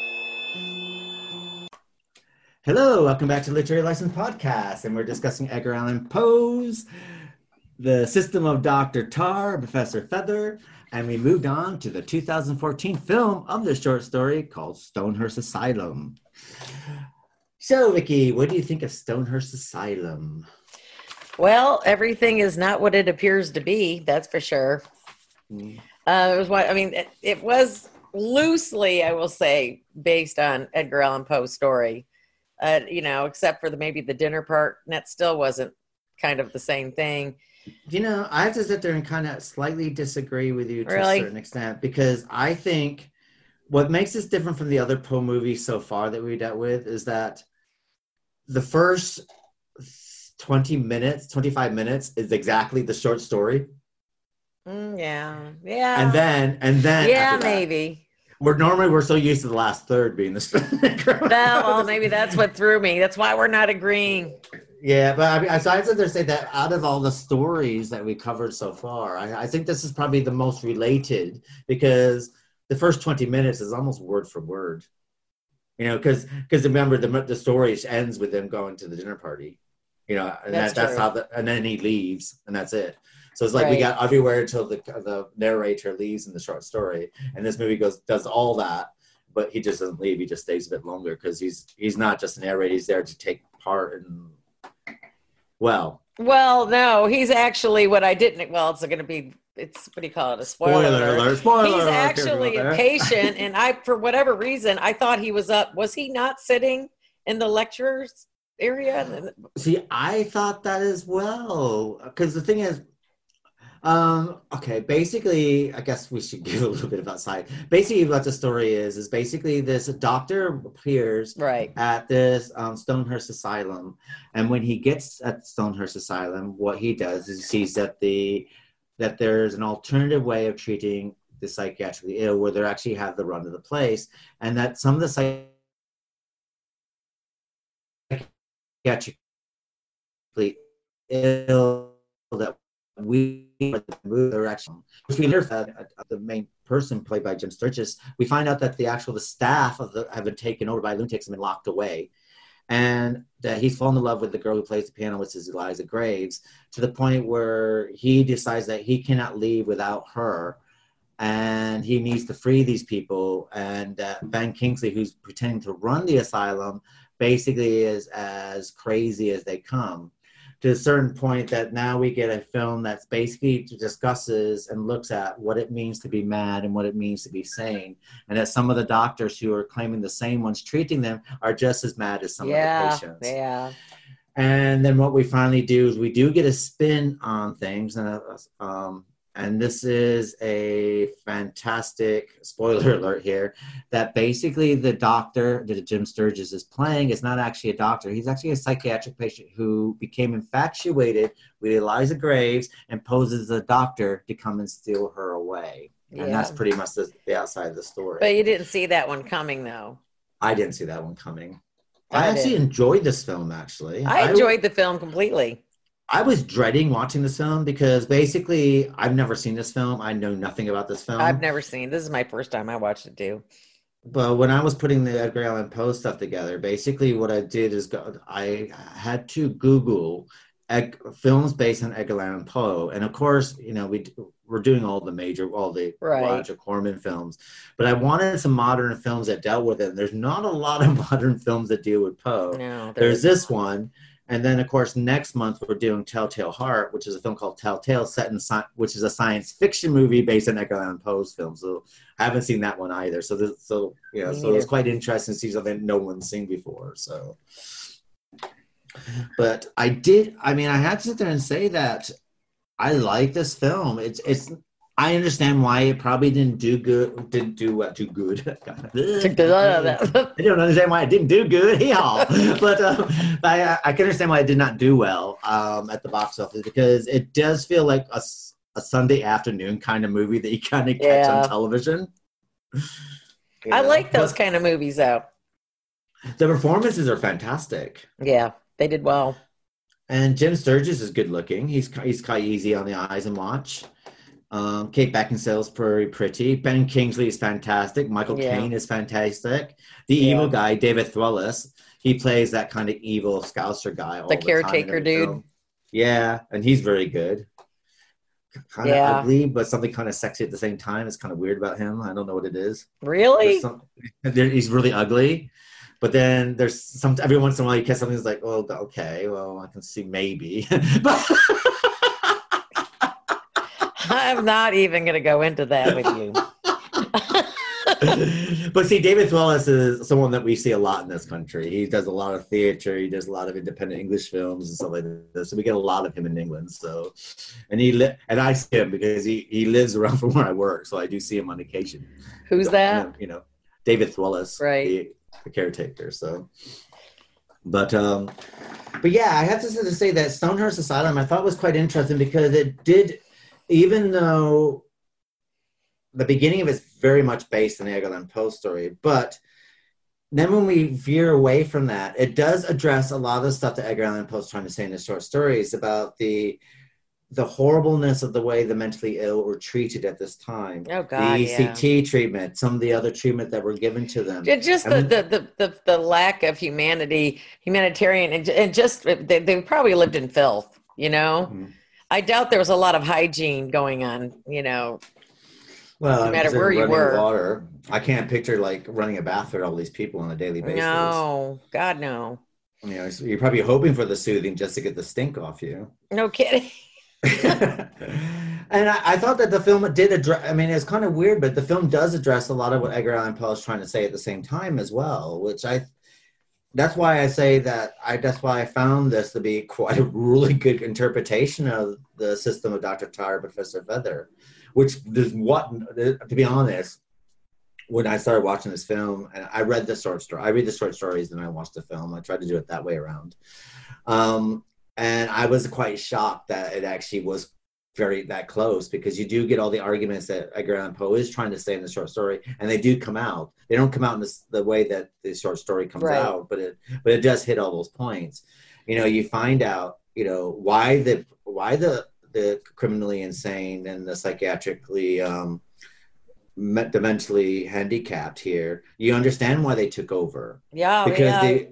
Hello, welcome back to Literary License Podcast, and we're discussing Edgar Allan Poe's The System of Doctor Tar, Professor Feather, and we moved on to the two thousand fourteen film of the short story called Stonehurst Asylum. So, Vicky, what do you think of Stonehurst Asylum? Well, everything is not what it appears to be, that's for sure. Mm. Uh, it was what I mean, it, it was loosely, I will say, based on Edgar Allan Poe's story. Uh, you know, except for the maybe the dinner part, and that still wasn't kind of the same thing. You know, I have to sit there and kind of slightly disagree with you to Really? a certain extent, because I think what makes this different from the other Poe movies so far that we dealt with is that the first twenty minutes, twenty-five minutes is exactly the short story. Mm, yeah, yeah. And then, and then, yeah, after that, maybe. We're normally we're so used to the last third being the. Well, well, maybe that's what threw me. That's why we're not agreeing. Yeah, but I mean, I have to say that out of all the stories that we covered so far, I, I think this is probably the most related because the first twenty minutes is almost word for word. You know, because because remember the the story ends with them going to the dinner party. You know, and That's that, that's true. how the and then he leaves and that's it. So it's like we Right. got everywhere until the the narrator leaves in the short story, and this movie goes does all that, but he just doesn't leave. He just stays a bit longer because he's he's not just a narrator; he's there to take part in. Well, Well, no, he's actually what I didn't. Well, it's going to be. It's what do you call it? A spoiler, Spoiler alert, spoiler He's alert, actually here we a go. patient, and I, for whatever reason, I thought he was up. Was he not sitting in the lecturers area? see, I thought that as well because the thing is. Um, okay, basically, I guess we should give a little bit of outside. Basically, what the story is, is basically this doctor appears right. at this um, Stonehurst Asylum. And when he gets at Stonehurst Asylum, what he does is he sees that the that there's an alternative way of treating the psychiatrically ill where they actually have the run of the place. And that some of the psychiatrically ill that we are actually, which we learn that uh, the main person played by Jim Sturgis, we find out that the actual the staff of the have been taken over by lunatics and been locked away, and that he's fallen in love with the girl who plays the piano, which is Eliza Graves, to the point where he decides that he cannot leave without her, and he needs to free these people. And uh, Ben Kingsley, who's pretending to run the asylum, basically is as crazy as they come. To a certain point that now we get a film that's basically discusses and looks at what it means to be mad and what it means to be sane. And that some of the doctors who are claiming the same ones treating them are just as mad as some yeah, of the patients. Yeah. And then what we finally do is we do get a spin on things. And, uh, um, and this is a fantastic spoiler alert here, that basically the doctor that Jim Sturgis is playing is not actually a doctor. He's actually a psychiatric patient who became infatuated with Eliza Graves and poses as a doctor to come and steal her away. And Yeah. that's pretty much the, the outside of the story. But you didn't see that one coming, though. I didn't see that one coming. I I, actually didn't. enjoyed this film, actually. I enjoyed the film completely. I was dreading watching this film because basically I've never seen this film. I know nothing about this film. I've never seen. This is my first time I watched it too. But when I was putting the Edgar Allan Poe stuff together, basically what I did is go, I had to Google egg, films based on Edgar Allan Poe, and of course, you know, we we're doing all the major, all the Right. Roger Corman films, but I wanted some modern films that dealt with it. And there's not a lot of modern films that deal with Poe. No, there there's isn't. this one. And then, of course, next month we're doing Telltale Heart, which is a film called Telltale, set in sci- which is a science fiction movie based on Edgar Allan Poe's film. So I haven't seen that one either. So, this, so you know, Me so it was neither. quite interesting to see something no one's seen before. So, but I did. I mean, I had to sit there and say that I like this film. It's it's. I understand why it probably didn't do good. Didn't do uh, too good. I don't understand why it didn't do good. Hee-haw. But um, I, I can understand why it did not do well um, at the box office, because it does feel like a, s- a Sunday afternoon kind of movie that you kind of catch Yeah. on television. You I know? like those But kind of movies, though. the performances are fantastic. Yeah, they did well. And Jim Sturgis is good looking. He's he's quite easy on the eyes and watch. Um, Kate Beckinsale's very pretty. Ben Kingsley is fantastic. Michael Yeah. Caine is fantastic. The Yeah. evil guy, David Thewlis, he plays that kind of evil Scouser guy. All The the time in caretaker every dude. film. Yeah, and he's very good. Kind of Yeah. ugly, but something kind of sexy at the same time. It's kind of weird about him. I don't know what it is. Really? There's some- there- he's really ugly. But then there's some, every once in a while you catch something that's like, oh, okay, well, I can see maybe. But I'm not even going to go into that with you. But see, David Thewlis is someone that we see a lot in this country. He does a lot of theater. He does a lot of independent English films and stuff like this. So we get a lot of him in England. So, and he li- and I see him because he, he lives around from where I work. So I do see him on occasion. Who's So, that? You know, David Thewlis, Right. the, the caretaker. So, but um, but yeah, I have to say- to say that Stonehurst Asylum I thought was quite interesting because it did, even though the beginning of it's very much based on the Edgar Allan Poe story, but then when we veer away from that, it does address a lot of the stuff that Edgar Allan Poe's trying to say in his short stories about the the horribleness of the way the mentally ill were treated at this time. Oh, God, the E C T yeah. treatment, some of the other treatment that were given to them. Ju- Just the, And- the, the, the, the lack of humanity, humanitarian, and, and just they, they probably lived in filth, you know? Mhm. I doubt there was a lot of hygiene going on, you know? Well, no I matter mean, where you running were. water. I can't picture like running a bath for all these people on a daily basis. No, God, no. You know, so you're probably hoping for the soothing just to get the stink off you. No kidding. And I, I thought that the film did address, I mean, it's kind of weird, but the film does address a lot of what Edgar Allan Poe is trying to say at the same time as well, which I, that's why I say that, I that's why I found this to be quite a really good interpretation of the system of Doctor Tar, Professor Feather, which is what, to be honest, when I started watching this film, and I read the short story, I read the short stories, then I watched the film. I tried to do it that way around. Um, and I was quite shocked that it actually was very that close, because you do get all the arguments that Edgar Allan Poe is trying to say in the short story, and they do come out. They don't come out in this, the way that the short story comes Right. out, but it but it does hit all those points. You know, you find out, you know, why the why the the criminally insane and the psychiatrically um, me- the mentally handicapped here. You understand why they took over. Yeah, because yeah. they.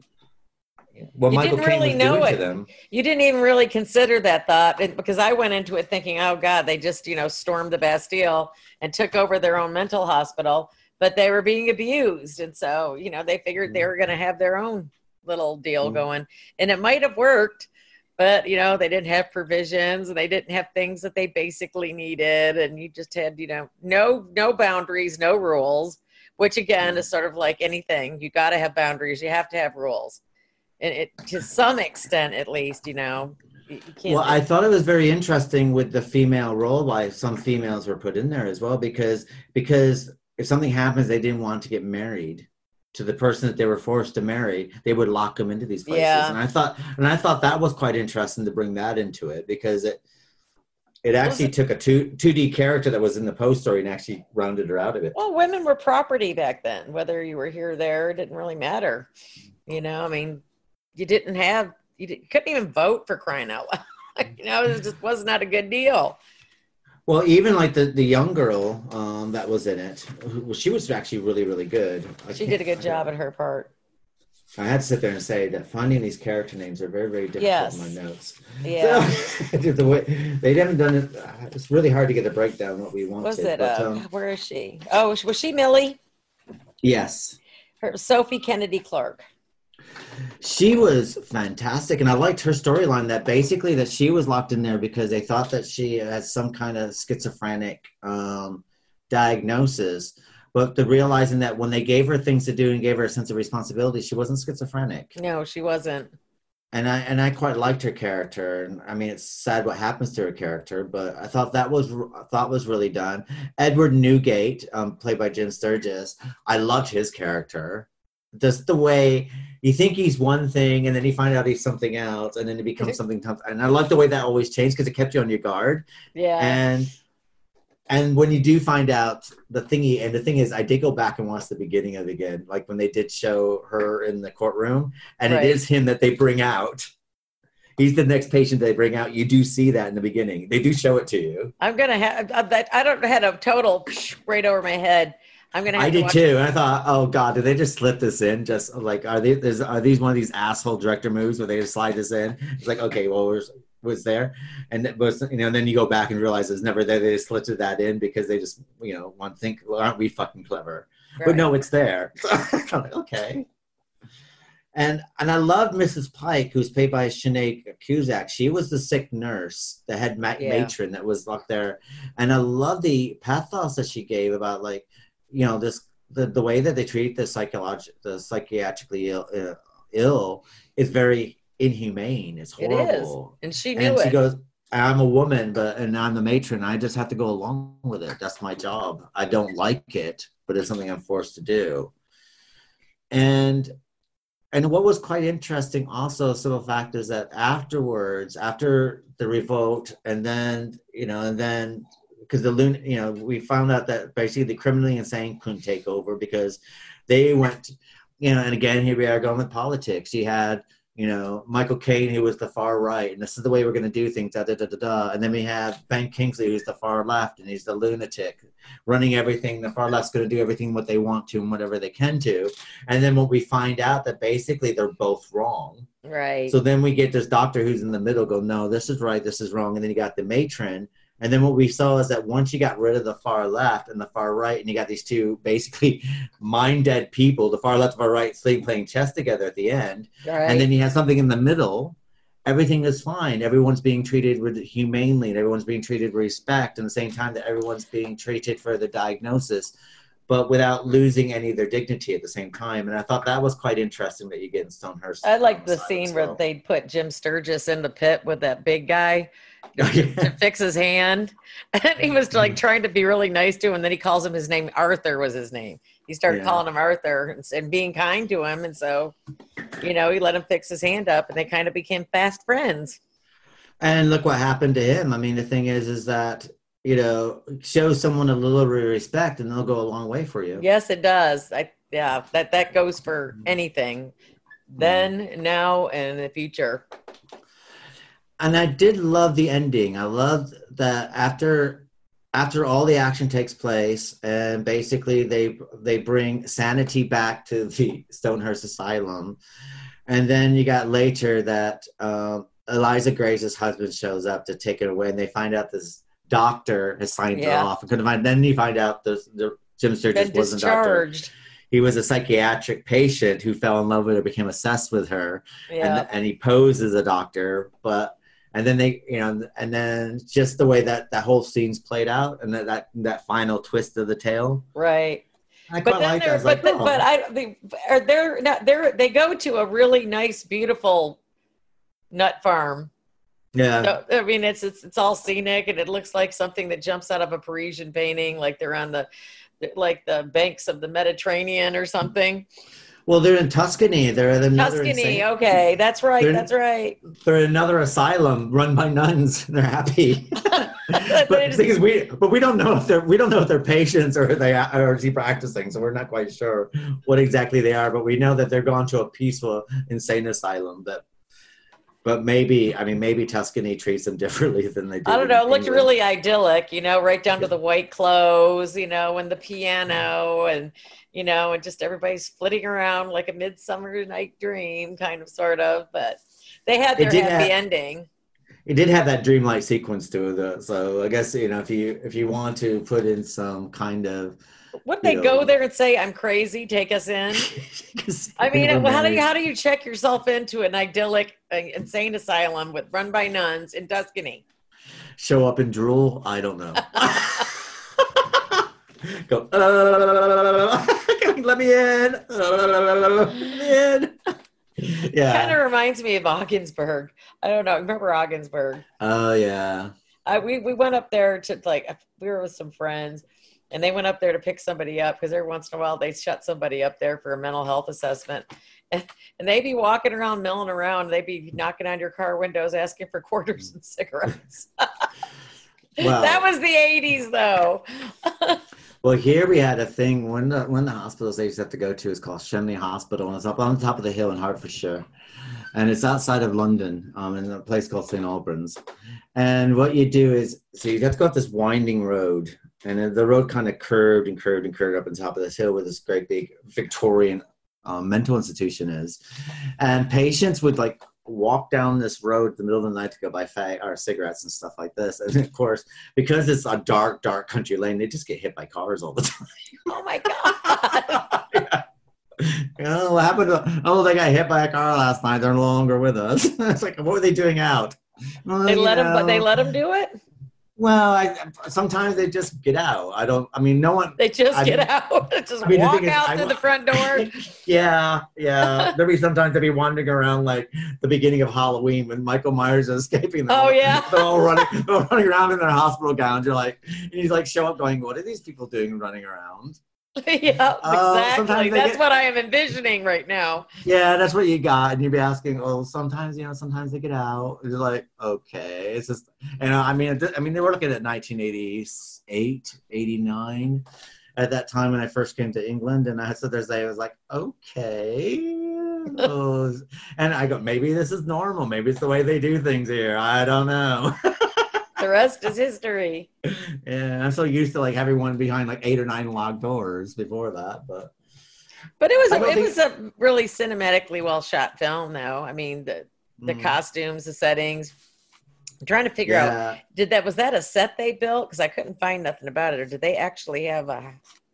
What You Michael didn't Caine really was know doing it. to them. You didn't even really consider that thought, and- because I went into it thinking, oh God, they just, you know, stormed the Bastille and took over their own mental hospital, but they were being abused. And so, you know, they figured they were going to have their own little deal Mhm. going, and it might have worked, but, you know, they didn't have provisions and they didn't have things that they basically needed. And you just had, you know, no, no boundaries, no rules, which again is sort of like anything. You got to have boundaries. You have to have rules. And it, to some extent, at least, you know, you, you can't. Well, I thought it was very interesting with the female role, why some females were put in there as well, because because if something happens, they didn't want to get married to the person that they were forced to marry. They would lock them into these places, Yeah. and I thought and I thought that was quite interesting to bring that into it, because it it actually took a two two D character that was in the Poe story and actually rounded her out of it. Well, women were property back then. Whether you were here or there, it didn't really matter. You know, I mean, you didn't have, you didn't, couldn't even vote, for crying out loud. You know, it just was not a good deal. Well, even like the, the young girl um, that was in it, who, she was actually really, really good. I She can't- did a good job at her part. I had to sit there and say that finding these character names are very, very difficult Yes. in my notes. Yeah. So, the way, they haven't done it. It's really hard to get a breakdown of what we wanted. Was it? but, Uh, um, where is she? Oh, was she Millie? yes. Her Sophie Kennedy Clark. She was fantastic, and I liked her storyline that basically that she was locked in there because they thought that she had some kind of schizophrenic um, diagnosis, but the realizing that when they gave her things to do and gave her a sense of responsibility, she wasn't schizophrenic. No, she wasn't. And I and I quite liked her character. And I mean, it's sad what happens to her character, but I thought that was I thought was really done. Edward Newgate, um, played by Jim Sturgis, I loved his character. Just the way you think he's one thing, and then you find out he's something else, and then it becomes something tough. And I like the way that always changed because it kept you on your guard. Yeah. And and when you do find out the thingy, and the thing is, I did go back and watch the beginning of it again, like when they did show her in the courtroom, and Right. it is him that they bring out. He's the next patient they bring out. You do see that in the beginning. They do show it to you. I'm gonna have uh, that. I don't had a total psh, right over my head. I'm gonna. Have I to did watch too. And I thought, oh God, did they just slip this in? Just like, are they, there's, are these one of these asshole director moves where they just slide this in? It's like, okay, well, was was there, and it was, you know, and then you go back and realize it's never there. They just slipped that in because they just, you know, want to think, well, aren't we fucking clever? Right. But no, it's there. I'm like, okay. And and I loved Missus Pike, who's played by Sinead Cusack. She was the sick nurse, the head ma- Yeah. matron that was locked there. And I love the pathos that she gave about, like, you know, this the, the way that they treat the psychologi- the psychiatrically ill, uh, ill is very inhumane. It's It horrible. is, and she knew And she it. goes, I'm a woman, but and I'm the matron. I just have to go along with it. That's my job. I don't like it, but it's something I'm forced to do. And and what was quite interesting also, some of the fact is that afterwards, after the revolt, and then, you know, and then because the loon, you know, we found out that basically the criminally insane couldn't take over because they went, you know, and again, here we are going with politics. You had, you know, Michael Caine, who was the far right, and this is the way we're going to do things, da, da, da, da, da. And then we have Ben Kingsley, who's the far left, and he's the lunatic, running everything. The far left's going to do everything what they want to and whatever they can to. And then when we find out that basically they're both wrong. Right. So then we get this doctor who's in the middle go, no, this is right, this is wrong. And then you got the matron. And then what we saw is that once you got rid of the far left and the far right, and you got these two basically mind dead people, the far left and far right, sleep playing chess together at the end. Right. And then you have something in the middle. Everything is fine. Everyone's being treated with humanely, and everyone's being treated with respect, and at the same time that everyone's being treated for the diagnosis, but without losing any of their dignity at the same time. And I thought that was quite interesting that you get in Stonehurst. I like the scene where they put Jim Sturgis in the pit with that big guy to fix his hand. And he was like trying to be really nice to him. And then he calls him his name. Arthur was his name. He started Yeah. calling him Arthur and, and being kind to him. And so, you know, he let him fix his hand up and they kind of became fast friends. And look what happened to him. I mean, the thing is, is that, you know, show someone a little bit of respect and they'll go a long way for you. Yes, it does. I, yeah, that, that goes for anything then, now, and in the future. And I did love the ending. I loved that after after all the action takes place, and basically they they bring sanity back to the Stonehurst Asylum, and then you got later that um, Eliza Grace's husband shows up to take it away, and they find out this doctor has signed Yeah. her off. And couldn't find. Then you find out the, the Jim Sturgis Been wasn't a doctor. discharged. He was a psychiatric patient who fell in love with her, became obsessed with her, Yeah. and and he posed as a doctor, but. And then they, you know, and then just the way that that whole scene's played out, and that that, that final twist of the tale. Right. I But quite then like that. I they're, was but, like, the- oh. but I, they, are they're not, they're, they go to a really nice, beautiful nut farm. Yeah. So, I mean, it's, it's, it's all scenic and it looks like something that jumps out of a Parisian painting, like they're on the, like the banks of the Mediterranean or something. Well, they're in Tuscany. They're at another Tuscany. insane- Okay. That's right. They're- That's right. They're in another asylum run by nuns. They're happy. but the thing is, we but we don't know if they're we don't know if they're patients or if they are actually practicing, so we're not quite sure what exactly they are. But we know that they're gone to a peaceful insane asylum. That But maybe, I mean, maybe Tuscany treats them differently than they do. I don't know. It looked England. really idyllic, you know, right down to the white clothes, you know, and the piano and, you know, and just everybody's flitting around like a midsummer night dream kind of sort of. But they had their It did happy have- ending. It did have that dreamlike sequence to it, though. So I guess, you know, if you if you want to put in some kind of, Wouldn't you they know, go there and say, "I'm crazy, take us in"? I mean, Never how do you mind. how do you check yourself into an idyllic, uh, insane asylum with run by nuns in Tuscany? show up and drool? I don't know. Go, "Uh, let me in. Uh, let me in. Yeah. Kind of reminds me of Ogdensburg. I don't know. Remember Ogdensburg? Oh, yeah. I, we, we went up there to like, we were with some friends and they went up there to pick somebody up because every once in a while they shut somebody up there for a mental health assessment. And, and they'd be walking around, milling around. They'd be knocking on your car windows, asking for quarters and cigarettes. Wow. That was the eighties though. Well, here we had a thing. One of the, one of the hospitals they used to have to go to is called Shenley Hospital, and it's up on top of the hill in Hertfordshire. And it's outside of London, um, in a place called Saint Albans. And what you do is, so you have to go up this winding road, and then the road kind of curved and curved and curved up on top of this hill where this great big Victorian um, mental institution is. And patients would like walk down this road in the middle of the night to go buy fag or cigarettes and stuff like this. And of course, because it's a dark, dark country lane, they just get hit by cars all the time. Oh my God. You know, what happened to, oh, they got hit by a car last night. They're no longer with us. It's like, what were they doing out? Well, They you let him, but know, they let him do it. Well, I, sometimes they just get out. I don't, I mean, no one. They just I get mean- out, just I mean, the walk thing is, out I through wa- the front door. Yeah, yeah. There'll be sometimes they'll be wandering around like the beginning of Halloween when Michael Myers is escaping. Them. Oh, yeah. They're all running, they're all running around in their hospital gowns. You're like, and you like show up going, what are these people doing running around? Yeah, Uh, exactly. sometimes they That's get- what I am envisioning right now. Yeah, that's what you got. And you'd be asking, oh, sometimes, you know, sometimes they get out. And you're like, okay. It's just, and I mean, I mean, they were looking at nineteen eighty-eight, eighty-nine at that time when I first came to England. And I said, there's, I was like, okay. Oh, and I go, maybe this is normal. Maybe it's the way they do things here. I don't know. The rest is history. Yeah, I'm so used to like having one behind like eight or nine locked doors before that, but But it was I a, don't it think- was a really cinematically well shot film, though. I mean, the the Mm. costumes, the settings. I'm trying to figure Yeah. out, did that was that a set they built? Because I couldn't find nothing about it, or did they actually have a?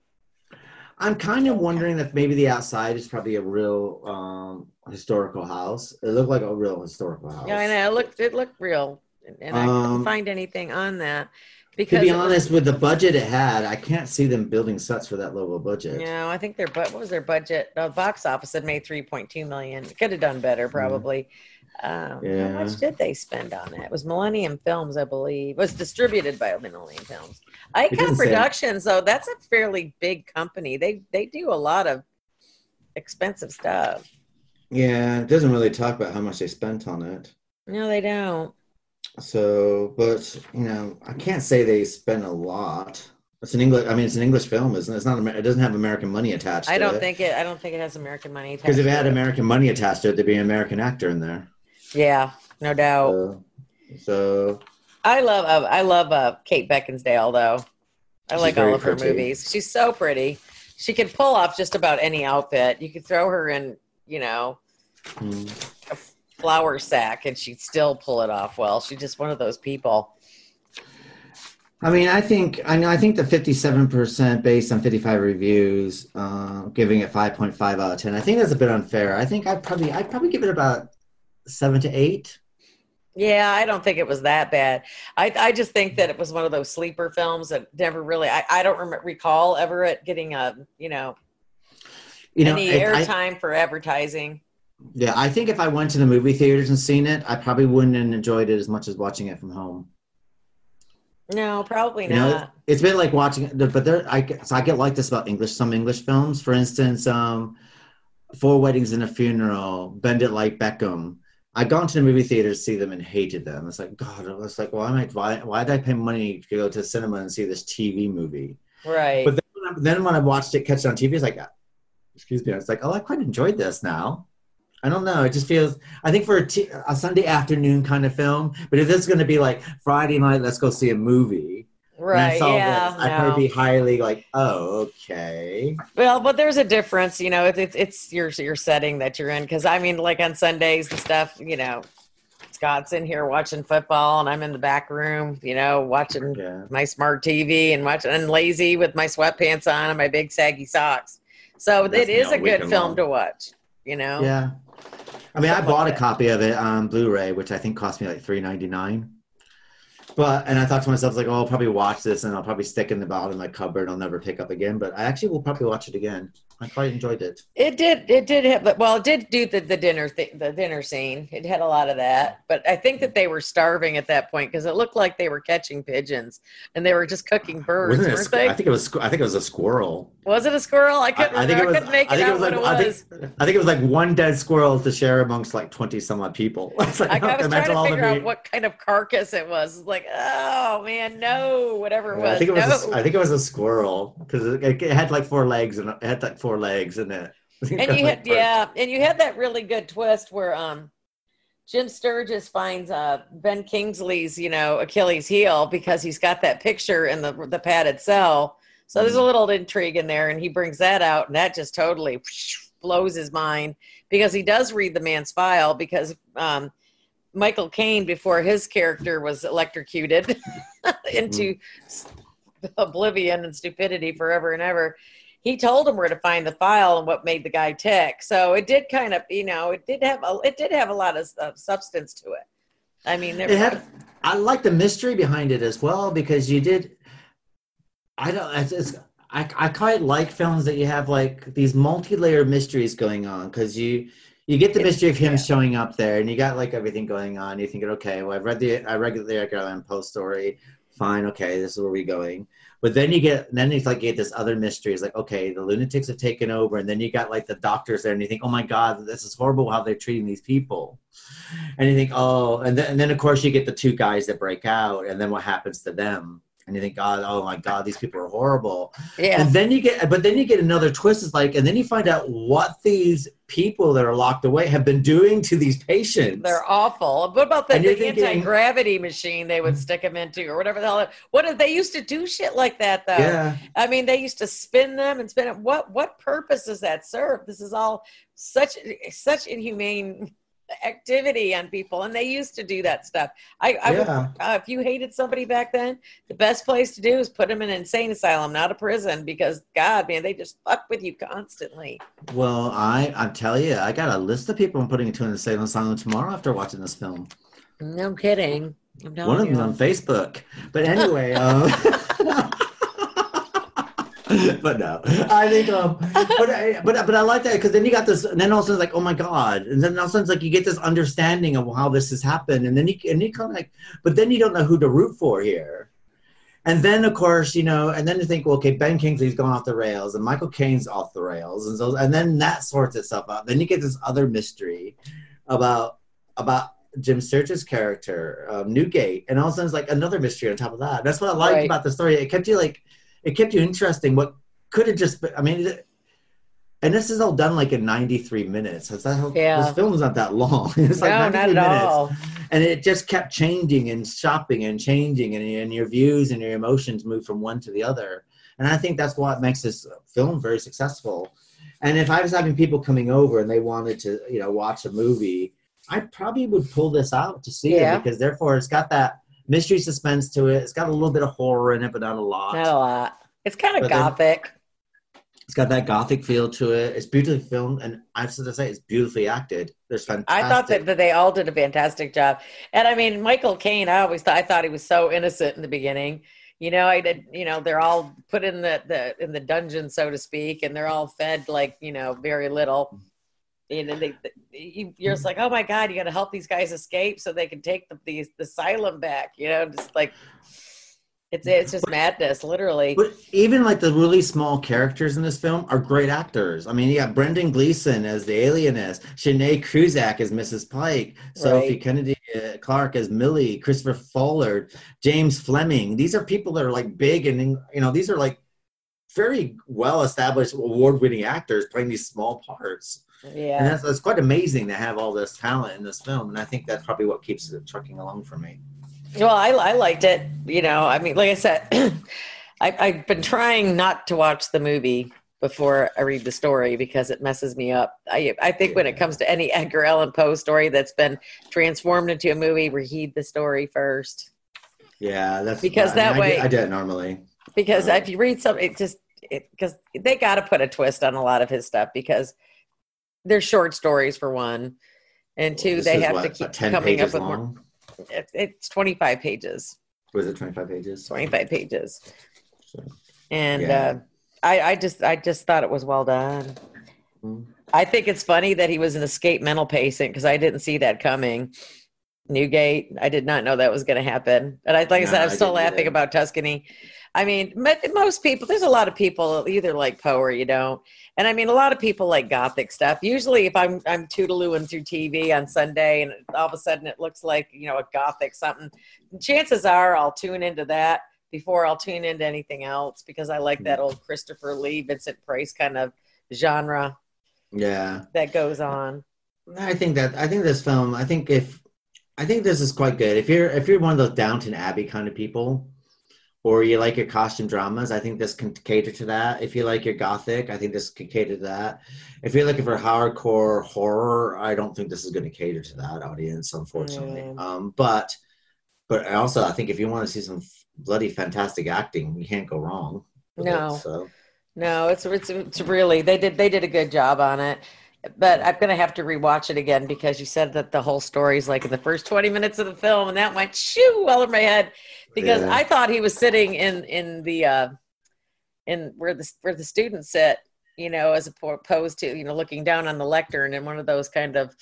I'm kind of wondering if maybe the outside is probably a real um, historical house. It looked like a real historical house. Yeah, I know. It looked it looked real, and, and I Um, couldn't find anything on that. To Because be it was- honest, with the budget it had, I can't see them building sets for that low of a budget. No, I think their but what was their budget? The box office had made three point two million. Could have done better, probably. Um, Yeah. How much did they spend on it? It was Millennium Films, I believe. It was distributed by Millennium Films. It Icon didn't say. Productions, though, that's a fairly big company. They they do a lot of expensive stuff. Yeah, it doesn't really talk about how much they spent on it. No, they don't. So, but you know, I can't say they spent a lot. It's an English. I mean, it's an English film, isn't it? It's not. Amer- It doesn't have American money attached. I to don't it. think it. I don't think it has American money. Because if it attached had to American money attached to it, there'd be an American actor in there. yeah, no doubt. So, so I love uh, I love uh, Kate Beckinsale though. I She's like all very of her pretty. movies. She's so pretty. She can pull off just about any outfit. You could throw her in, you know, hmm. a flour sack and she'd still pull it off well. She's just one of those people. I mean, I think I know. I think the fifty-seven percent based on fifty-five reviews, uh, giving it five point five out of ten. I think that's a bit unfair. I think I'd probably I'd probably give it about seven to eight. Yeah, I don't think it was that bad. I I just think that it was one of those sleeper films that never really. I, I don't rem- recall ever it getting a you know, You know, any if I- airtime for advertising. Yeah, I think if I went to the movie theaters and seen it, I probably wouldn't have enjoyed it as much as watching it from home. No, probably You know, not. it's been like watching, but there, I get- so I get like this about English, some English films. For instance, um, Four Weddings and a Funeral, Bend It Like Beckham. I gone to the movie theater to see them and hated them. It's like, God, I was like, why am I, why, why did I pay money to go to the cinema and see this T V movie? Right. But then when, I, then when I watched it, catch it on T V, it's like, excuse me, I was like, oh, I quite enjoyed this now. I don't know. It just feels, I think for a, t- a Sunday afternoon kind of film, but if this is going to be like Friday night, let's go see a movie. Right, I saw yeah, this, I'd no. probably be highly like, oh, okay. Well, but there's a difference, you know, it's, it's, it's your, your setting that you're in. Cause I mean, like on Sundays and stuff, you know, Scott's in here watching football and I'm in the back room, you know, watching yeah. my smart T V and watching and lazy with my sweatpants on and my big saggy socks. So That's it is me a all good weekend film long. to watch, you know? Yeah. I mean, I Something bought like a that. copy of it on Blu-ray, which I think cost me like three ninety-nine. But, and I thought to myself, like, oh, I'll probably watch this and I'll probably stick in the bottom of my cupboard. I'll never pick up again. But I actually will probably watch it again. I quite enjoyed it. It did. It did have, but well, it did do the, the dinner th- the dinner scene. It had a lot of that, but I think that they were starving at that point because it looked like they were catching pigeons and they were just cooking birds, Wasn't it a weren't squ- they? I think it was. I think it was a squirrel. Was it a squirrel? I couldn't. I, I think remember. it was. I couldn't make I it think out it was what like. it I was. think. I think it was like one dead squirrel to share amongst like twenty some odd people. It's like, I, I was trying imagine to all the figure out meat. what kind of carcass it was. It's like, oh man, no, whatever it Yeah, was. I think it was. no. A, I think it was a squirrel because it, it had like four legs and it had like four legs in it. And you had, yeah, and you had that really good twist where um, Jim Sturgis finds uh, Ben Kingsley's, you know, Achilles heel because he's got that picture in the the padded cell. So there's a little intrigue in there, and he brings that out, and that just totally blows his mind because he does read the man's file because um, Michael Caine, before his character was electrocuted into oblivion and stupidity forever and ever, he told him where to find the file and what made the guy tick. So it did kind of, you know, it did have a, it did have a lot of uh, substance to it. I mean, there It had. I like the mystery behind it as well because you did. I don't. It's, it's, I I quite like films that you have like these multi-layered mysteries going on because you you get the mystery of him showing up there and you got like everything going on. You're thinking, okay, well, I've read the I read the Edgar Allan Poe story. Fine, okay, this is where we're going. But then you get, then it's like you get this other mystery. It's like, okay, the lunatics have taken over, and then you got like the doctors there, and you think, oh my God, this is horrible how they're treating these people. And you think, oh, and then, and then of course you get the two guys that break out, and then what happens to them? And you think, God, oh my God, these people are horrible. Yeah. And then you get, but then you get another twist. It's like, and then you find out what these people that are locked away have been doing to these patients. They're awful. What about the, And you're the thinking- anti-gravity machine they would stick him into or whatever the hell? What did they used to do shit like that though? Yeah. I mean, they used to spin them and spin it. What what purpose does that serve? This is all such such inhumane activity on people, and they used to do that stuff. I, I would, Yeah. uh, if you hated somebody back then, the best place to do is put them in an insane asylum, not a prison, because God, man, they just fuck with you constantly. Well, I I tell you, I got a list of people I'm putting into an insane asylum tomorrow after watching this film. No kidding. I'm telling One of you. them's on Facebook. But anyway, um, but no, I think, um, but I, but but I like that because then you got this, and then all of a sudden it's like, oh my God, and then all of a sudden it's like you get this understanding of how this has happened, and then you and you kind of like, but then you don't know who to root for here. And then, of course, you know, and then you think, well, okay, Ben Kingsley's gone off the rails, and Michael Caine's off the rails, and so, and then that sorts itself out. Then you get this other mystery about about Jim Sturgis' character, um, Newgate, and all of a sudden it's like another mystery on top of that. That's what I liked Right. about the story. It kept you like, it kept you interesting. What could have just been, I mean, it, and this is all done like in ninety-three minutes. It's that whole, Yeah. This film's not that long. It's like No, not ninety-three at minutes. all. And it just kept changing and shopping and changing, and, and your views and your emotions move from one to the other. And I think that's what makes this film very successful. And if I was having people coming over and they wanted to, you know, watch a movie, I probably would pull this out to see Yeah. it because therefore it's got that mystery suspense to it. It's got a little bit of horror in it, but not a lot. Not a lot. It's kind of But then- gothic. It's got that gothic feel to it. It's beautifully filmed, and I have to say, it's beautifully acted. There's fantastic. I thought that, that they all did a fantastic job. And I mean, Michael Caine, I always thought, I thought he was so innocent in the beginning. You know, I did, you know, they're all put in the, the, in the dungeon, so to speak, and they're all fed like, you know, very little. You know, they, they, you're just like, oh my God, you got to help these guys escape so they can take the, the, the asylum back, you know, just like, it's, it's just madness, literally. But even like the really small characters in this film are great actors. I mean, you got Brendan Gleeson as the alienist, Shanae Kruzak as Missus Pike, Sophie Right. Kennedy uh, Clark as Millie, Christopher Follard, James Fleming. These are people that are like big, and you know, these are like very well established, award winning actors playing these small parts. Yeah. And that's, that's quite amazing to have all this talent in this film. And I think that's probably what keeps it trucking along for me. Well, I, I liked it. You know, I mean, like I said, I, I've been trying not to watch the movie before I read the story because it messes me up. I I think when it comes to any Edgar Allan Poe story that's been transformed into a movie, read the story first. Yeah, that's because I that mean, way I do, I do it normally. Because if you read something, it just it because they got to put a twist on a lot of his stuff because they're short stories for one, and two This they is have what, to keep about ten coming up pages with long? more. It, it's twenty-five pages. Was it twenty-five pages? twenty-five pages. And Yeah. uh, I, I just, I just thought it was well done. Mm-hmm. I think it's funny that he was an escaped mental patient because I didn't see that coming. Newgate, I did not know that was going to happen. And I, like I No, said, I'm I still didn't laughing either. about Tuscany. I mean, mo- most people, there's a lot of people either like Poe or you don't. And I mean, a lot of people like Gothic stuff. Usually if I'm, I'm toodalooing through T V on Sunday and all of a sudden it looks like, you know, a Gothic something, chances are I'll tune into that before I'll tune into anything else because I like that old Christopher Lee, Vincent Price kind of genre Yeah. that goes on. I think that I think this film. I think if I think this is quite good. If you're if you're one of those Downton Abbey kind of people, or you like your costume dramas, I think this can cater to that. If you like your Gothic, I think this can cater to that. If you're looking for hardcore horror, I don't think this is going to cater to that audience, unfortunately. Mm. Um, but but also, I think if you want to see some bloody fantastic acting, you can't go wrong. with No. it, so. No, it's it's it's really they did they did a good job on it. But I'm gonna have to rewatch it again because you said that the whole story's like in the first twenty minutes of the film, and that went shoo all over my head because Yeah. I thought he was sitting in in the uh, in where the where the students sit, you know, as opposed to you know looking down on the lectern in one of those kind of.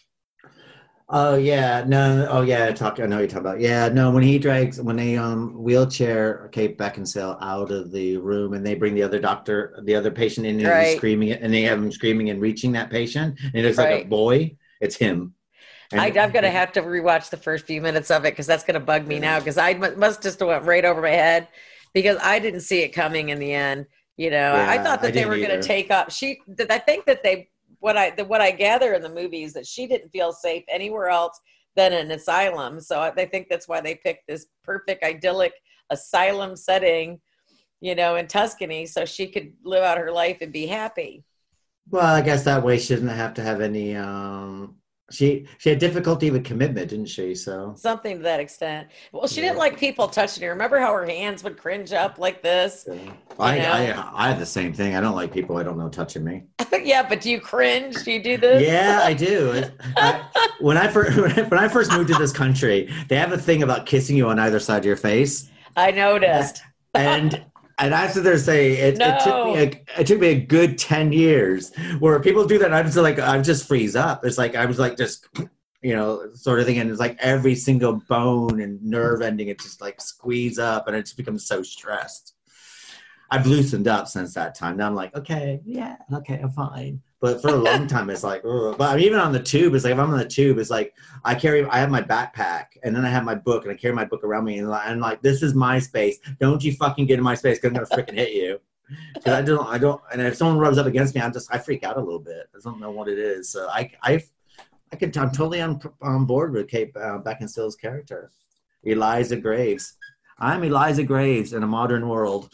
Oh yeah, no, oh yeah, talk. I know what you're talking about. Yeah, no, when he drags, when they um wheelchair Kate Beckinsale out of the room, and they bring the other doctor, the other patient in, and Right. he's screaming, and they have him screaming and reaching that patient, and it looks like a Right. boy. It's him. And- I, I'm gonna have to rewatch the first few minutes of it because that's gonna bug me now because I mu- must just have went right over my head because I didn't see it coming in the end. You know, I Yeah, thought that I they didn't were gonna either. take up. She, that I think that they, what I, that what I gather in the movie is that she didn't feel safe anywhere else than an asylum. So I, I think that's why they picked this perfect idyllic asylum setting, you know, in Tuscany, so she could live out her life and be happy. Well, I guess that way she doesn't have to have any. Um, she she had difficulty with commitment, didn't she? So Something to that extent. Well, she didn't like people touching her. Remember how her hands would cringe up like this? I, You know? I I have the same thing. I don't like people I don't know touching me. Yeah, but do you cringe? Do you do this? Yeah, I do. I, when I first when I first moved to this country, they have a thing about kissing you on either side of your face, I noticed. and and I have to say it, it took me a, it took me a good ten years where people do that. And I'm just like I just freeze up. It's like I was like just you know sort of thing, and it's like every single bone and nerve ending it just like squeeze up, and it just becomes so stressed. I've loosened up since that time. Now I'm like, okay, yeah, okay, I'm fine. But for a long time, it's like, ugh. But even on the tube, it's like if I'm on the tube, it's like I carry, I have my backpack, and then I have my book, and I carry my book around me, and I'm like, this is my space. Don't you fucking get in my space, because I'm gonna freaking hit you. Because I don't, I don't, and if someone rubs up against me, I'm just, I freak out a little bit. I don't know what it is. So I, I, I could, I'm totally on on board with Kate uh, Beckinsale's character, Eliza Graves. I'm Eliza Graves in a modern world.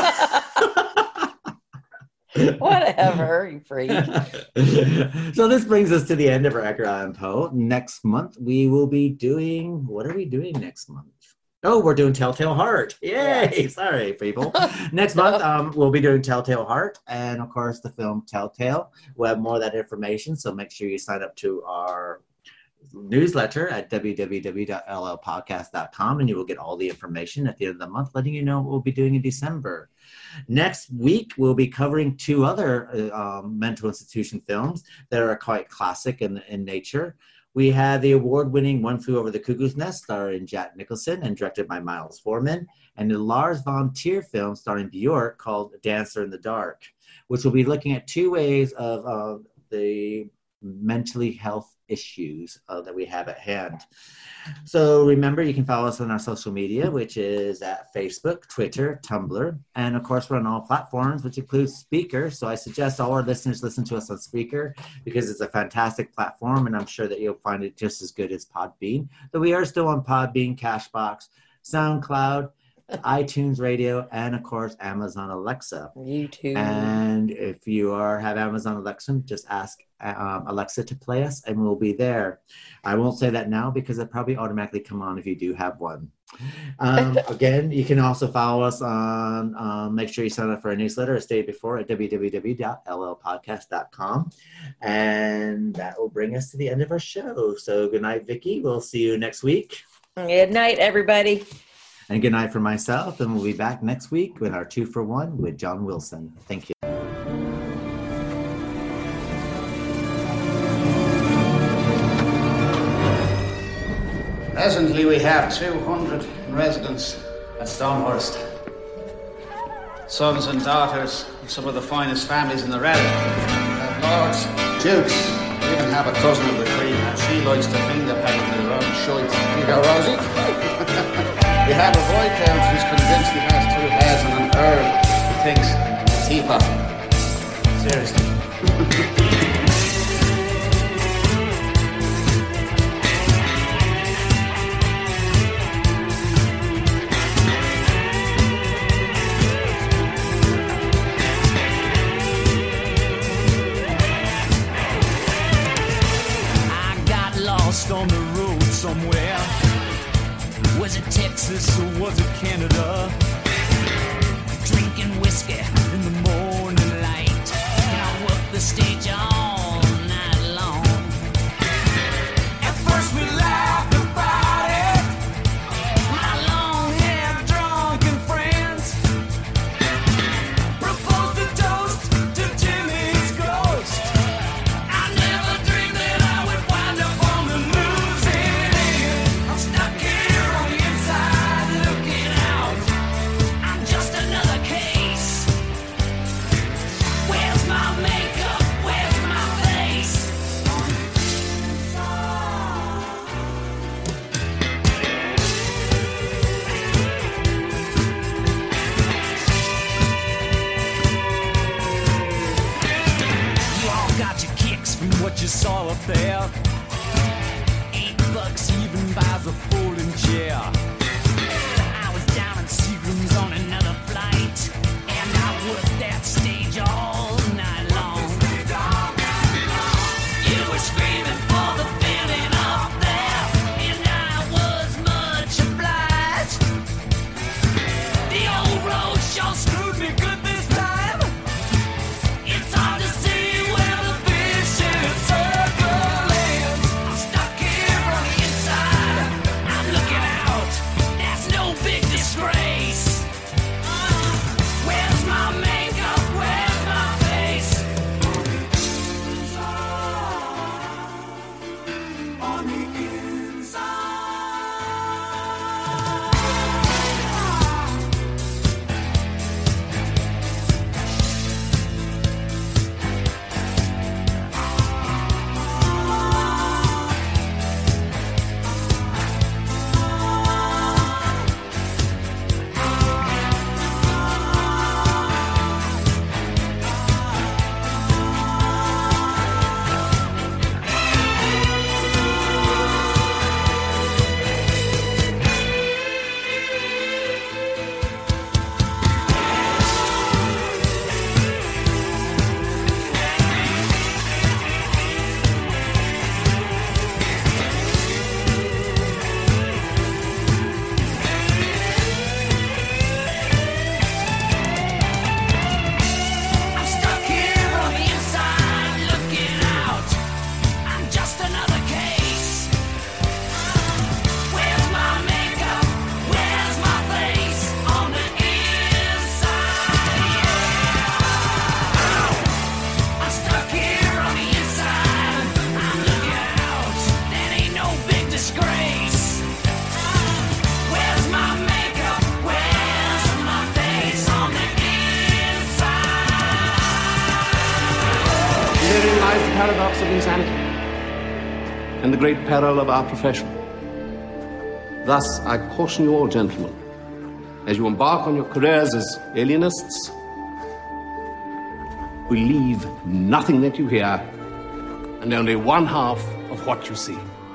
Whatever, you freak. So this brings us to the end of our Edgar Allan Poe. Next month we will be doing, what are we doing next month? Oh, we're doing Telltale Heart. Yay! Yes. Sorry, people. Next month um, we'll be doing Telltale Heart, and of course the film Telltale. We'll have more of that information, so make sure you sign up to our newsletter at w w w dot l l podcast dot com, and you will get all the information at the end of the month, letting you know what we'll be doing in December. Next week, we'll be covering two other uh, um, mental institution films that are quite classic in, in nature. We have the award-winning One Flew Over the Cuckoo's Nest, starring Jack Nicholson and directed by Miles Forman, and the Lars von Trier film starring Björk called Dancer in the Dark, which will be looking at two ways of uh, the mentally health issues uh, that we have at hand. So remember, you can follow us on our social media, which is at Facebook, Twitter, Tumblr, and of course we're on all platforms, which includes Speaker. So I suggest all our listeners listen to us on Speaker because it's a fantastic platform, and I'm sure that you'll find it just as good as Podbean. But we are still on Podbean, Cashbox, SoundCloud, iTunes Radio, and of course Amazon Alexa. YouTube. And if you are have Amazon Alexa, just ask um, Alexa to play us, and we'll be there. I won't say that now because it'll probably automatically come on if you do have one. Um, again, you can also follow us on. Um, make sure you sign up for our newsletter, as stated before, at w w w dot l l podcast dot com, and that will bring us to the end of our show. So good night, Vicki. We'll see you next week. Good night, everybody. And good night for myself, and we'll be back next week with our two for one with John Wilson. Thank you. Presently, we have two hundred residents at Stonehurst. Sons and daughters of some of the finest families in the realm. We have lords, dukes, we even have a cousin of the Queen, and she likes to finger paint her own shite. You go, Rosie? We have a Viscount who's convinced he has two heads and an herb he thinks a teapot. Seriously. I got lost on the road somewhere. Was it Texas or was it Canada? Drinking whiskey in the morning light, and I worked the stage all night long. At first we laughed about it, my long-haired drunken friends proposed a toast to Jimmy's ghost. I never dreamed that I would wind up on the losing end. I'm stuck here on the inside looking out. I'm just another case. Where's my makeup? Where's my face? You all got your kicks from what you saw up there. Eight bucks even buys a folding chair. I was down in Seagram's on another flight, and I worked that stage all night long. You were screaming for the feeling up there, and I was much obliged. The old road sure screwed me good this time. It's hard to see where the fish is circling. paradox of insanity and the great peril of our profession. Thus, I caution you all, gentlemen, as you embark on your careers as alienists, believe nothing that you hear and only one half of what you see.